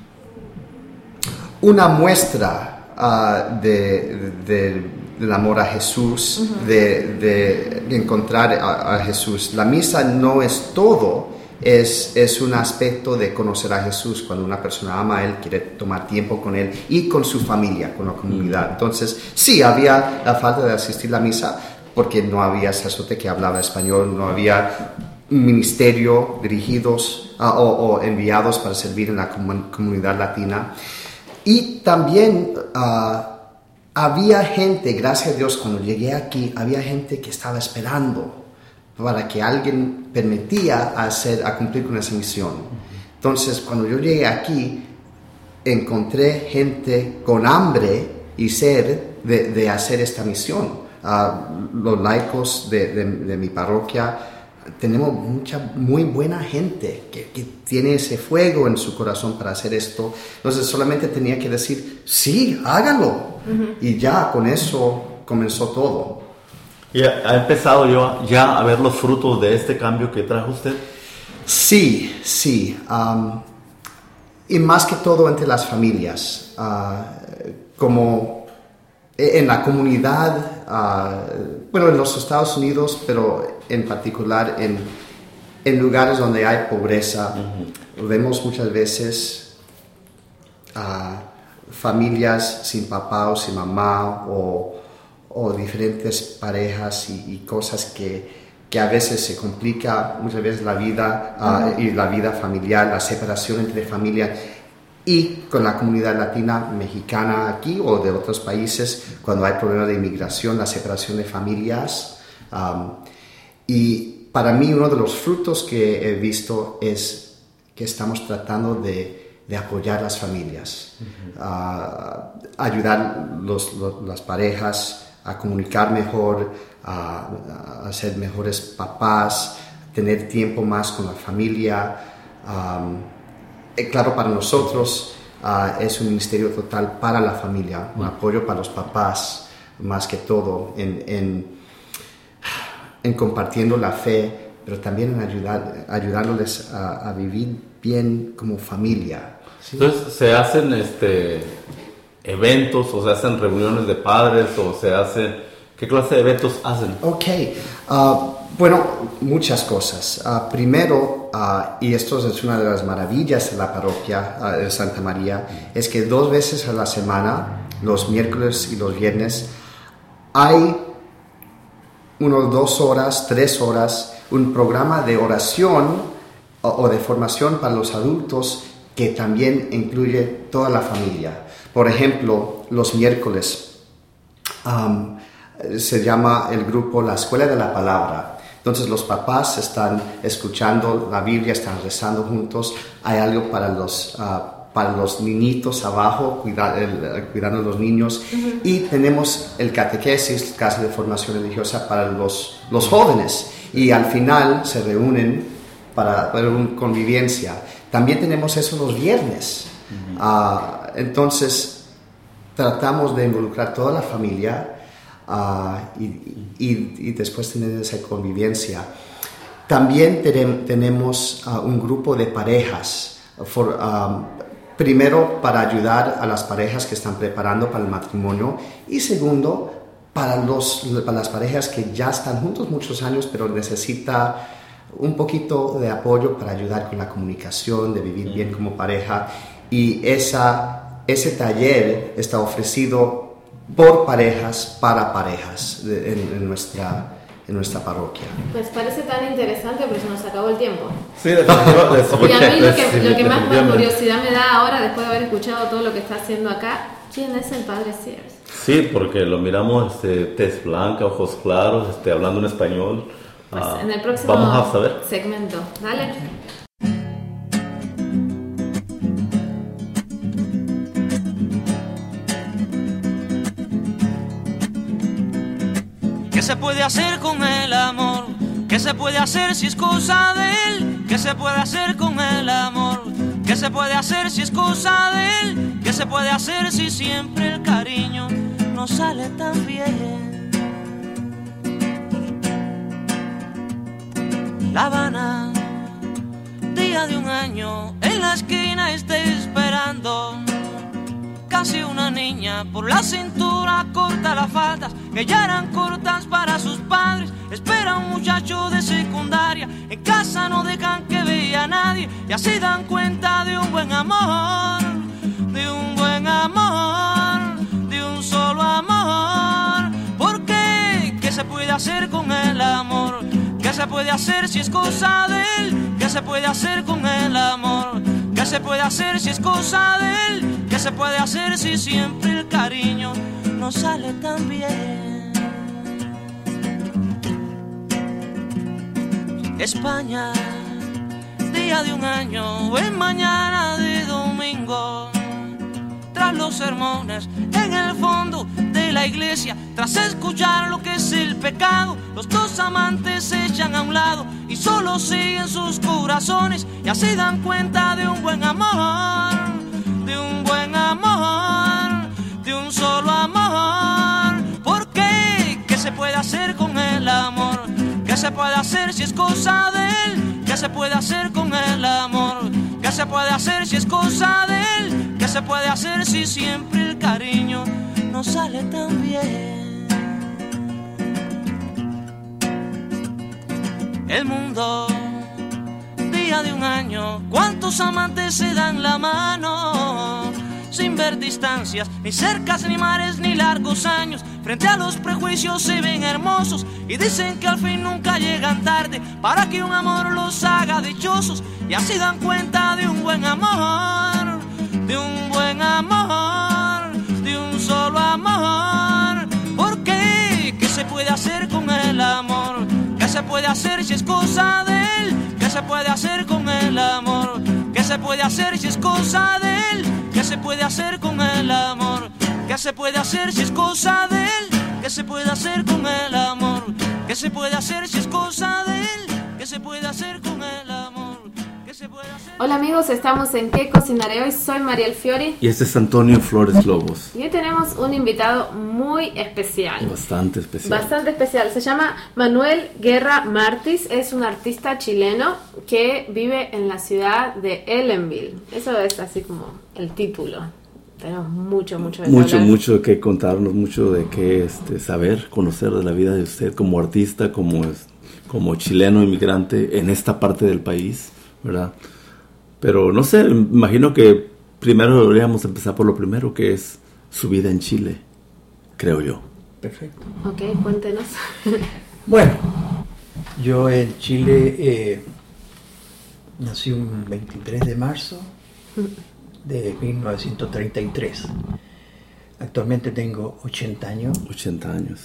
Speaker 7: muestra del amor a Jesús, de encontrar a Jesús. La misa no es todo. Es un aspecto de conocer a Jesús. Cuando una persona ama a Él, quiere tomar tiempo con Él y con su familia, con la comunidad. Entonces, sí, había la falta de asistir a la misa porque no había sacerdote que hablaba español, no había ministerio dirigidos o enviados para servir en la comunidad latina. Y también había gente, gracias a Dios, cuando llegué aquí, había gente que estaba esperando para que alguien permitía a cumplir con esa misión. Entonces, cuando yo llegué aquí, encontré gente con hambre y sed de hacer esta misión. Los laicos de mi parroquia, tenemos mucha muy buena gente que tiene ese fuego en su corazón para hacer esto. Entonces solamente tenía que decir, sí, hágalo. Y ya con eso comenzó todo.
Speaker 3: ¿Y ha empezado ya a ver los frutos de este cambio que trajo usted?
Speaker 7: Sí. Y más que todo entre las familias. Como en la comunidad, en los Estados Unidos, pero en particular en lugares donde hay pobreza, vemos muchas veces familias sin papá o sin mamá o diferentes parejas y cosas que a veces se complica muchas veces la vida y la vida familiar, la separación entre familias. Y con la comunidad latina mexicana aquí o de otros países, cuando hay problemas de inmigración, la separación de familias. Y para mí uno de los frutos que he visto es que estamos tratando de apoyar las familias, ayudar las parejas a comunicar mejor, a ser mejores papás, tener tiempo más con la familia. Claro, para nosotros es un ministerio total para la familia, un apoyo para los papás, más que todo, en compartiendo la fe, pero también en ayudándoles a vivir bien como familia. ¿Sí?
Speaker 3: Entonces, ¿se hacen eventos o se hacen reuniones de padres o se hacen... ¿Qué clase de eventos hacen?
Speaker 7: Ok, muchas cosas. Primero, y esto es una de las maravillas de la parroquia de Santa María, es que 2 veces a la semana, los miércoles y los viernes, hay unos 2 horas, 3 horas, un programa de oración o de formación para los adultos que también incluye toda la familia. Por ejemplo, los miércoles se llama el grupo La Escuela de la Palabra. Entonces los papás están escuchando la Biblia, están rezando juntos. Hay algo para los niñitos abajo, cuidando a los niños. Y tenemos el catequesis, clase de formación religiosa para los jóvenes. Y al final se reúnen para una convivencia. También tenemos eso los viernes. Entonces tratamos de involucrar toda la familia y después tener esa convivencia. También tenemos un grupo de parejas, primero para ayudar a las parejas que están preparando para el matrimonio y segundo para las parejas que ya están juntos muchos años pero necesita un poquito de apoyo para ayudar con la comunicación, de vivir bien como pareja, y ese taller está ofrecido por parejas, para parejas en nuestra parroquia.
Speaker 2: Pues parece tan interesante, pero se nos acabó el tiempo.
Speaker 3: Sí,
Speaker 2: y a mí lo que más curiosidad me da ahora, después de haber escuchado todo lo que está haciendo acá, ¿quién es el Padre Sears?
Speaker 3: Sí, porque lo miramos tez blanca, ojos claros, hablando en español.
Speaker 2: Pues en el próximo
Speaker 3: vamos a saber.
Speaker 2: Segmento. Dale.
Speaker 8: ¿Qué se puede hacer con el amor? ¿Qué se puede hacer si es cosa de él? ¿Qué se puede hacer con el amor? ¿Qué se puede hacer si es cosa de él? ¿Qué se puede hacer si siempre el cariño no sale tan bien? La Habana, día de un año, en la esquina está esperando. Casi una niña, por la cintura corta las faldas, que ya eran cortas para sus padres. Espera un muchacho de secundaria, en casa no dejan que vea a nadie, y así dan cuenta de un buen amor, de un buen amor, de un solo amor. ¿Por qué? ¿Qué se puede hacer con el amor? ¿Qué se puede hacer si es cosa de él? ¿Qué se puede hacer con el amor? ¿Qué se puede hacer si es cosa de él? ¿Qué se puede hacer si siempre el cariño no sale tan bien? España, día de un año, en mañana de domingo, escuchan los sermones en el fondo de la iglesia. Tras escuchar lo que es el pecado, los dos amantes se echan a un lado y solo siguen sus corazones, y así dan cuenta de un buen amor, de un buen amor, de un solo amor. ¿Por qué? ¿Qué se puede hacer con el amor? ¿Qué se puede hacer si es cosa de él? ¿Qué se puede hacer con el amor? ¿Qué se puede hacer si es cosa de él? ¿Qué se puede hacer si siempre el cariño no sale tan bien? El mundo, día de un año, ¿cuántos amantes se dan la mano? Sin ver distancias, ni cercas, ni mares, ni largos años. Frente a los prejuicios se ven hermosos y dicen que al fin nunca llegan tarde para que un amor los haga dichosos. Y así dan cuenta de un buen amor, de un buen amor, de un solo amor. ¿Por qué? ¿Qué se puede hacer con el amor? ¿Qué se puede hacer si es cosa de él? ¿Qué se puede hacer con el amor? ¿Qué se puede hacer si es cosa de él? ¿Qué se puede hacer con el amor? ¿Qué se puede hacer si es cosa de él? ¿Qué se puede hacer con el amor? ¿Qué se puede hacer si es cosa de él? ¿Qué se puede hacer con el amor? ¿Qué se puede hacer?
Speaker 2: Hola amigos, estamos en ¿Qué cocinaré hoy? Soy Mariel Fiori.
Speaker 3: Y este es Antonio Flores Lobos.
Speaker 2: Y hoy tenemos un invitado muy especial.
Speaker 3: Bastante especial.
Speaker 2: Bastante especial. Se llama Manuel Guerra Martis. Es un artista chileno que vive en la ciudad de Ellenville. Eso es así como el título. Tenemos mucho de qué hablar.
Speaker 3: Mucho que contarnos, mucho de qué saber, conocer de la vida de usted como artista, como chileno inmigrante en esta parte del país, ¿verdad? Pero no sé, imagino que primero deberíamos empezar por lo primero, que es su vida en Chile, creo yo.
Speaker 9: Perfecto.
Speaker 2: Ok, cuéntenos.
Speaker 9: Bueno, yo en Chile nací un 23 de marzo de 1933. Actualmente tengo 80 años.
Speaker 3: 80 años.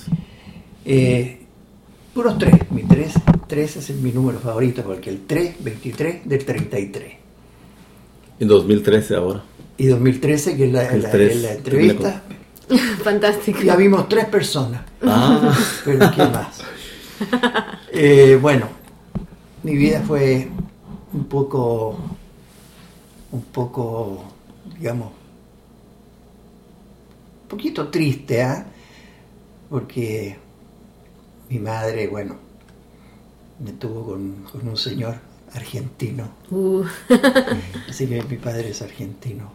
Speaker 9: Puros 3. Mi 3 es mi número favorito, porque el 23 del 33.
Speaker 3: En 2013 ahora.
Speaker 9: Y 2013, que es la entrevista.
Speaker 2: Fantástico.
Speaker 9: Ya vimos 3 personas.
Speaker 3: Ah.
Speaker 9: Pero ¿qué más? Bueno, mi vida fue un poco, digamos, un poquito triste, porque mi madre, bueno, me tuvo con un señor argentino. Así que mi padre es argentino.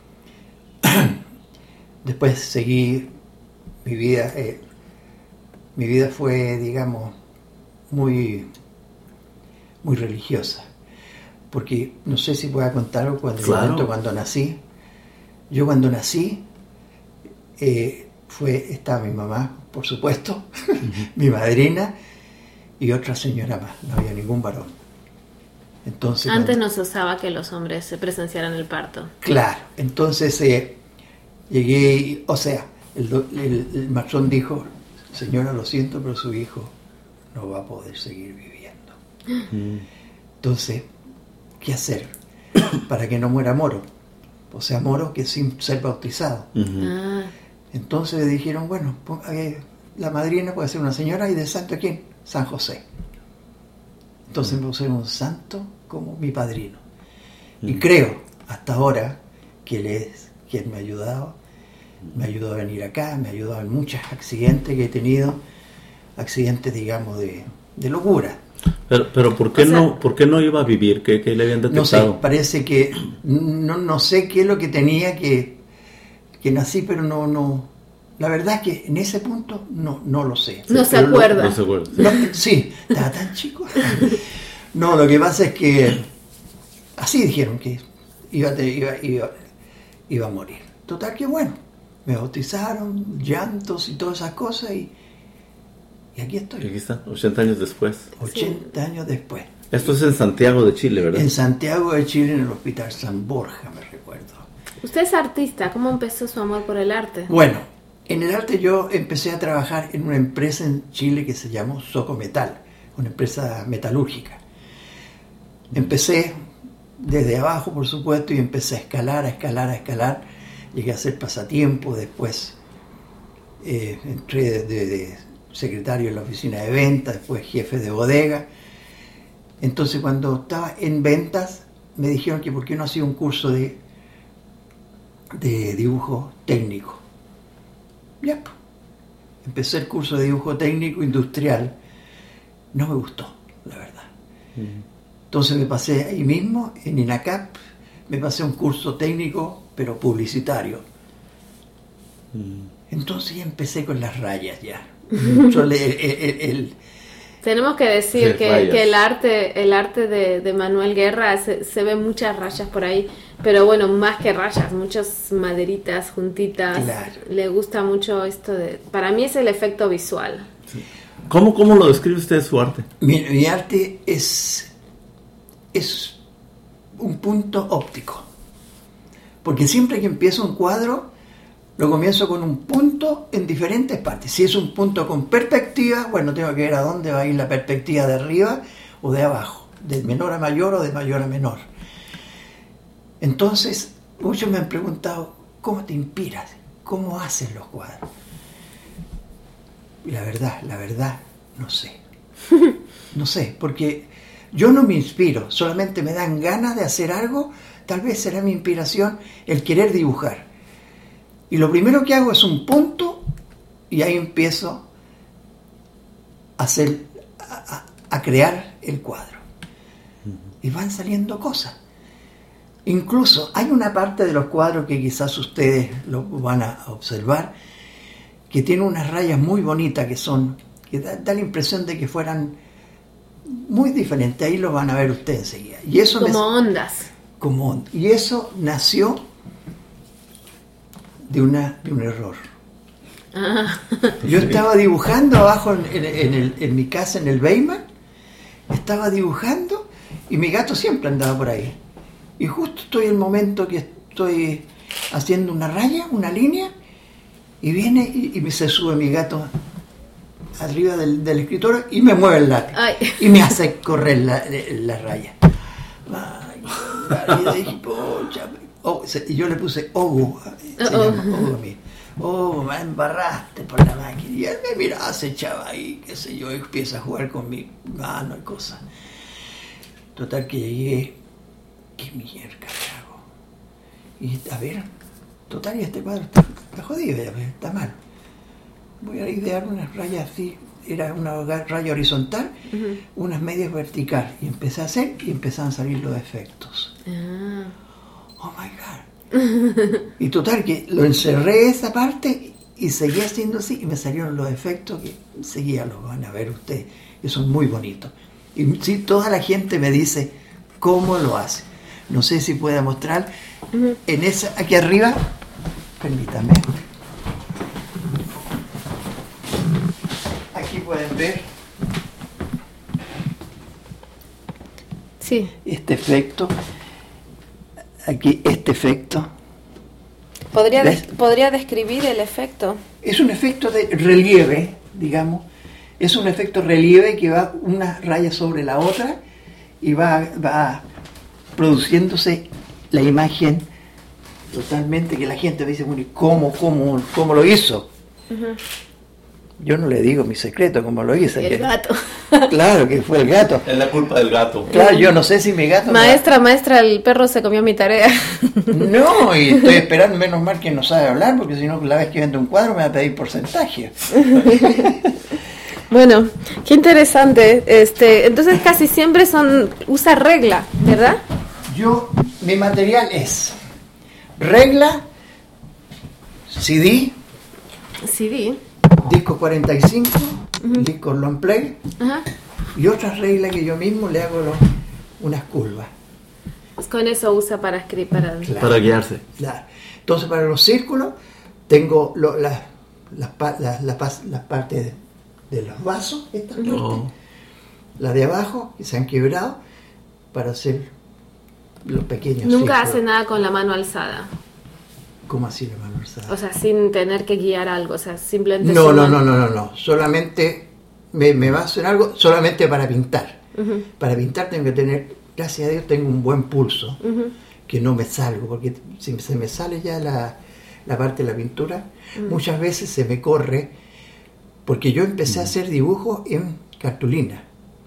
Speaker 9: Después seguí mi vida. Mi vida fue, digamos, muy religiosa. Porque no sé si voy a contar algo cuando nací. Yo cuando nací, estaba mi mamá, por supuesto, mi madrina y otra señora más. No había ningún varón. Entonces,
Speaker 2: antes no se usaba que los hombres se presenciaran el parto.
Speaker 9: Claro, entonces llegué, o sea, el matrón dijo: señora, lo siento, pero su hijo no va a poder seguir viviendo. Entonces, ¿qué hacer para que no muera Moro? O sea, Moro que sin ser bautizado. Entonces le dijeron: bueno, la madrina puede ser una señora, y de santo, ¿quién? San José. Entonces me pusieron un santo como mi padrino. Y creo, hasta ahora, que él es quien me ha ayudado. Me ayudó a venir acá, me ayudó en muchos accidentes que he tenido, accidentes, digamos, de locura.
Speaker 3: Pero ¿por qué no iba a vivir? ¿Qué le habían detectado?
Speaker 9: No sé, parece que no sé qué es lo que tenía, que nací, pero no. La verdad es que en ese punto no lo sé.
Speaker 2: No se acuerda.
Speaker 9: Sí, estaba tan chico. No, lo que pasa es que así dijeron que iba a morir. Total que bueno, me bautizaron, llantos y todas esas cosas, y aquí estoy.
Speaker 3: Y aquí está, 80 años después.
Speaker 9: 80 años después.
Speaker 3: Esto es en Santiago de Chile, ¿verdad?
Speaker 9: En Santiago de Chile, en el Hospital San Borja, me recuerdo.
Speaker 2: Usted es artista, ¿cómo empezó su amor por el arte?
Speaker 9: Bueno, en el arte yo empecé a trabajar en una empresa en Chile que se llamó Socometal, una empresa metalúrgica. Empecé desde abajo, por supuesto, y empecé a escalar, llegué a hacer pasatiempo, después entré de secretario en la oficina de ventas, después jefe de bodega. Entonces cuando estaba en ventas me dijeron que por qué no hacía un curso de dibujo técnico. Ya, pues. Empecé el curso de dibujo técnico industrial. No me gustó, la verdad. Entonces me pasé ahí mismo, en INACAP, me pasé un curso técnico, pero publicitario. Entonces ya empecé con las rayas ya.
Speaker 2: Tenemos que decir
Speaker 3: Sí,
Speaker 2: que el arte de Manuel Guerra se ve muchas rayas por ahí, pero bueno, más que rayas, muchas maderitas juntitas.
Speaker 9: Claro.
Speaker 2: Le gusta mucho esto para mí es el efecto visual.
Speaker 3: ¿Cómo lo describe usted su arte?
Speaker 9: Mi arte es un punto óptico. Porque siempre que empiezo un cuadro, lo comienzo con un punto en diferentes partes. Si es un punto con perspectiva, bueno, tengo que ver a dónde va a ir la perspectiva, de arriba o de abajo, de menor a mayor o de mayor a menor. Entonces, muchos me han preguntado, ¿cómo te inspiras? ¿Cómo haces los cuadros? Y la verdad, no sé. No sé, porque yo no me inspiro, solamente me dan ganas de hacer algo. Tal vez será mi inspiración el querer dibujar. Y lo primero que hago es un punto y ahí empiezo a crear el cuadro. Y van saliendo cosas. Incluso hay una parte de los cuadros que quizás ustedes lo van a observar, que tiene unas rayas muy bonitas que da la impresión de que fueran muy diferentes. Ahí lo van a ver ustedes enseguida. Y eso
Speaker 2: Ondas.
Speaker 9: Y eso nació de un error. Yo estaba dibujando abajo en mi casa, en el Weimar, estaba dibujando y mi gato siempre andaba por ahí. Y justo estoy en el momento que estoy haciendo una raya, una línea, y viene y se sube mi gato arriba del escritorio y me mueve el lápiz. Ay. Y me hace correr la raya. Y dije, pocha. Y yo le puse Ogu, se llama Ogu a mí. Me embarraste por la máquina. Y él me miraba, se echaba ahí, qué sé yo, y empieza a jugar con mi mano y cosas. Total que llegué, qué mierda hago. Y a ver, total, y este cuadro está jodido, está mal. Voy a idear unas rayas así, era una raya horizontal, unas medias vertical. Y empecé a hacer y empezaron a salir los efectos. Oh my God. Y total que lo encerré esa parte y seguí haciendo así y me salieron los efectos que enseguida los van a ver ustedes, que son muy bonitos. Y sí, toda la gente me dice cómo lo hace. No sé si pueda mostrar en esa, aquí arriba, permítame. Aquí pueden ver.
Speaker 2: Sí.
Speaker 9: Este efecto. Aquí este efecto.
Speaker 2: ¿Podría describir el efecto?
Speaker 9: Es un efecto de relieve, digamos. Es un efecto relieve que va una raya sobre la otra y va produciéndose la imagen totalmente, que la gente me dice, bueno, ¿cómo lo hizo? Yo no le digo mi secreto, cómo lo hice.
Speaker 2: El gato.
Speaker 9: Claro que fue el gato.
Speaker 3: Es la culpa del gato.
Speaker 9: Claro, yo no sé si mi gato...
Speaker 2: Maestra, el perro se comió mi tarea.
Speaker 9: No, y estoy esperando, menos mal que no sabe hablar, porque si no, la vez que vende un cuadro me va a pedir porcentaje.
Speaker 2: Bueno, qué interesante. Entonces casi siempre usa regla, ¿verdad?
Speaker 9: Mi material es regla, CD, disco 45, disco long play, y otras reglas que yo mismo le hago unas curvas.
Speaker 2: Pues con eso usa para escribir,
Speaker 3: para guiarse.
Speaker 9: Claro. Entonces para los círculos tengo las partes de los vasos, estas partes, las de abajo que se han quebrado para hacer los pequeños
Speaker 2: Nunca
Speaker 9: círculos.
Speaker 2: hace nada con la mano alzada.
Speaker 9: ¿Cómo así la mano alzada?
Speaker 2: O sea, sin tener que guiar algo, o sea, simplemente...
Speaker 9: No. Solamente me va a hacer algo solamente para pintar. Para pintar tengo que tener, gracias a Dios, tengo un buen pulso, que no me salgo, porque si se me sale ya la parte de la pintura, muchas veces se me corre, porque yo empecé a hacer dibujos en cartulina.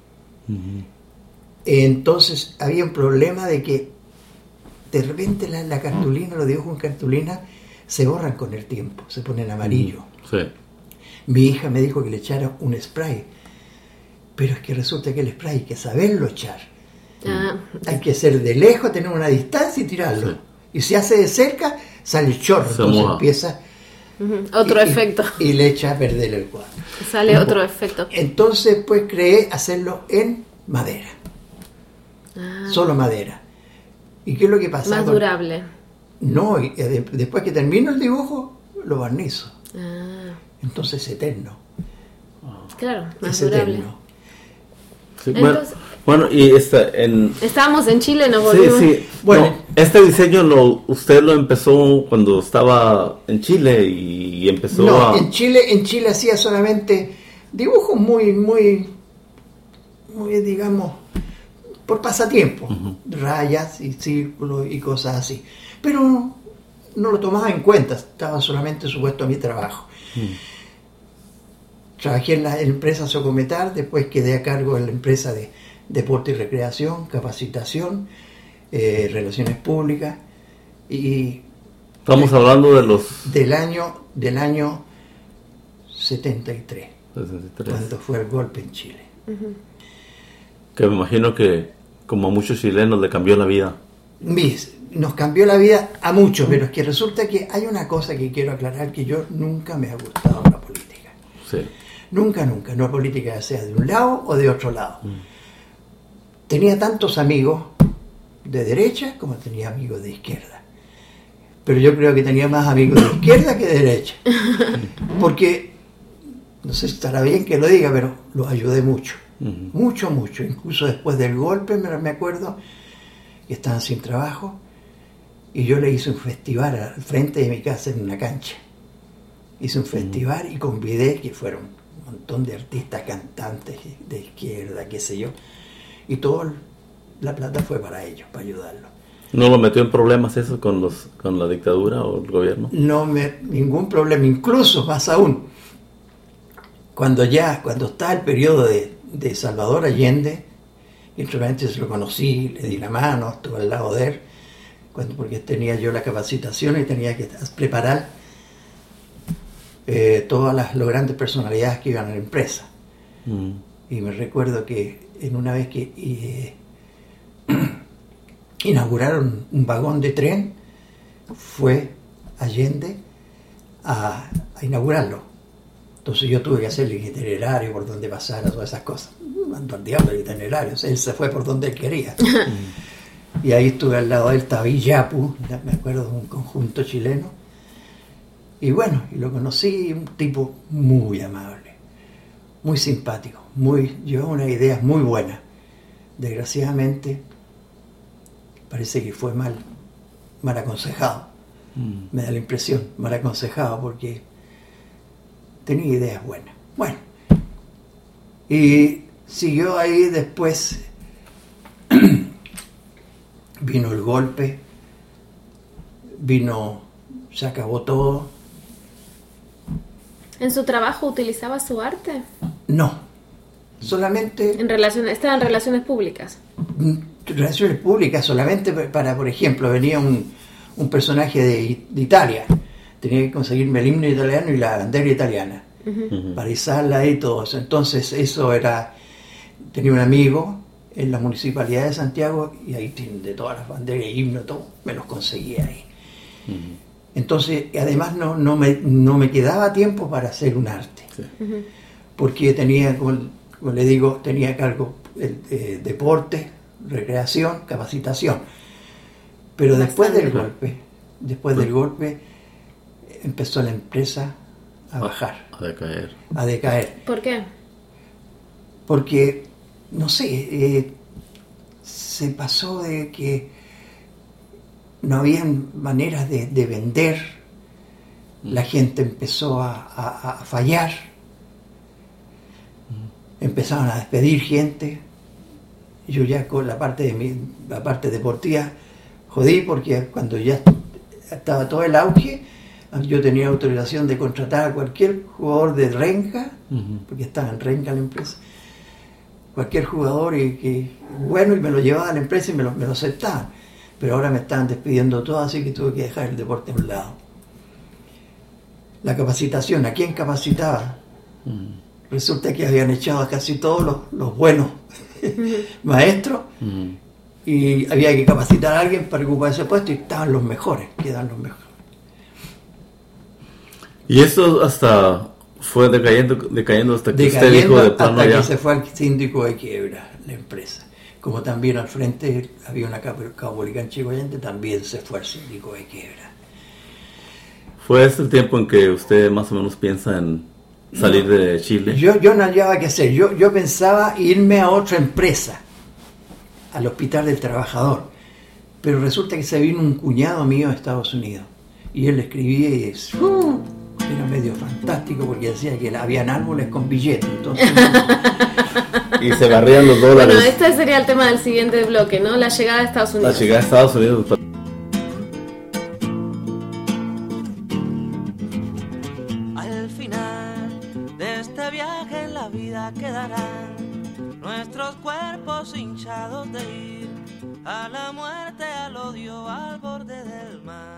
Speaker 9: Entonces había un problema de que de repente la cartulina, los dibujos en cartulina se borran con el tiempo, se ponen amarillo.
Speaker 3: Sí.
Speaker 9: Mi hija me dijo que le echara un spray, pero es que resulta que el spray hay que saberlo echar. Hay que ser de lejos, tener una distancia y tirarlo. Sí. Y si hace de cerca, sale chorro, entonces empieza...
Speaker 2: Otro efecto.
Speaker 9: Y le echa a perder el cuadro.
Speaker 2: Sale otro efecto.
Speaker 9: Entonces, pues creé hacerlo en madera. Solo madera. ¿Y qué es lo que pasa?
Speaker 2: Más durable.
Speaker 9: No, y después que termino el dibujo, lo barnizo. Entonces es eterno.
Speaker 2: Claro, más
Speaker 9: es
Speaker 2: durable.
Speaker 9: Eterno.
Speaker 3: Sí, bueno, y
Speaker 2: estábamos en Chile, nos volvimos.
Speaker 3: Sí. Bueno, este diseño usted lo empezó cuando estaba en Chile y empezó
Speaker 9: No, en Chile hacía solamente dibujos muy, digamos, por pasatiempo, rayas y círculos y cosas así. Pero no lo tomaba en cuenta, estaba solamente supuesto a mi trabajo. Trabajé en la empresa Socometar, después quedé a cargo de la empresa de deporte y recreación, capacitación, relaciones públicas, y
Speaker 3: estamos hablando de los
Speaker 9: del año 73, cuando fue el golpe en Chile.
Speaker 3: Que me imagino que como a muchos chilenos le cambió la vida.
Speaker 9: Nos cambió la vida a muchos, pero es que resulta que hay una cosa que quiero aclarar, que yo nunca me ha gustado la política.
Speaker 3: Sí.
Speaker 9: Nunca, no política sea de un lado o de otro lado. Tenía tantos amigos de derecha como tenía amigos de izquierda. Pero yo creo que tenía más amigos de izquierda que de derecha. Porque, no sé si estará bien que lo diga, pero los ayudé mucho. Mucho. Incluso después del golpe, me acuerdo que estaban sin trabajo y yo le hice un festival al frente de mi casa en una cancha. Hice un festival y convidé, que fueron un montón de artistas, cantantes de izquierda, qué sé yo, y toda la plata fue para ellos, para ayudarlos.
Speaker 3: ¿No lo metió en problemas eso con la dictadura o el gobierno?
Speaker 9: Ningún problema, incluso más aún, cuando está el periodo de Salvador Allende, y realmente se lo conocí, le di la mano, estuve al lado de él, porque tenía yo la capacitación y tenía que preparar todas las grandes personalidades que iban a la empresa. Y me recuerdo que en una vez que inauguraron un vagón de tren, fue Allende a inaugurarlo. Entonces yo tuve que hacer el itinerario por donde pasara, todas esas cosas. Mandó al diablo el itinerario, él se fue por donde él quería. Y ahí estuve al lado de él, estaba Villapu, me acuerdo de un conjunto chileno. Y bueno, y lo conocí, un tipo muy amable, muy simpático, llevaba unas ideas muy buenas. Desgraciadamente, parece que fue mal aconsejado. Me da la impresión, mal aconsejado, porque tenía ideas buenas. Bueno, y siguió ahí después, vino el golpe, se acabó todo.
Speaker 2: ¿En su trabajo utilizaba su arte?
Speaker 9: No, solamente...
Speaker 2: ¿Estaba en relaciones públicas?
Speaker 9: Relaciones públicas solamente para, por ejemplo, venía un personaje de Italia, tenía que conseguirme el himno italiano y la bandera italiana, para izarla y todo eso. Entonces tenía un amigo en la municipalidad de Santiago y ahí de todas las banderas y himnos, todo, me los conseguía ahí. Entonces, además no me quedaba tiempo para hacer un arte, porque tenía, como le digo, tenía a cargo deporte, recreación, capacitación. Pero después del golpe empezó la empresa a bajar, a decaer.
Speaker 2: ¿Por qué?
Speaker 9: Porque, no sé, se pasó de que no había maneras de vender, la gente empezó a fallar, empezaron a despedir gente. Yo ya con la parte deportiva jodí, porque cuando ya estaba todo el auge, Yo tenía autorización de contratar a cualquier jugador de Renca, porque estaba en Renca la empresa, cualquier jugador y me lo llevaba a la empresa y me lo aceptaban. Pero ahora me estaban despidiendo todo, así que tuve que dejar el deporte a un lado. La capacitación, ¿a quién capacitaba? Resulta que habían echado a casi todos los buenos maestros y había que capacitar a alguien para ocupar ese puesto y estaban los mejores, quedan los mejores.
Speaker 3: Y eso hasta fue decayendo hasta que usted dijo de plano
Speaker 9: hasta
Speaker 3: ya.
Speaker 9: Que se fue al síndico de quiebra la empresa. Como también al frente había una Católica en Chicoyante, también se fue al síndico de quiebra.
Speaker 3: ¿Fue este el tiempo en que usted más o menos piensa en salir de Chile?
Speaker 9: Yo no hallaba qué hacer. Yo pensaba irme a otra empresa, al Hospital del Trabajador. Pero resulta que se vino un cuñado mío de Estados Unidos. Y él le escribía y era medio fantástico porque decía que habían árboles con billetes. Entonces,
Speaker 3: y se barrían los dólares.
Speaker 2: Bueno, este sería el tema del siguiente bloque, ¿no? La llegada a Estados Unidos.
Speaker 3: La llegada a Estados Unidos.
Speaker 8: Al final de este viaje en la vida quedarán nuestros cuerpos hinchados de ir a la muerte, al odio, al borde del mar.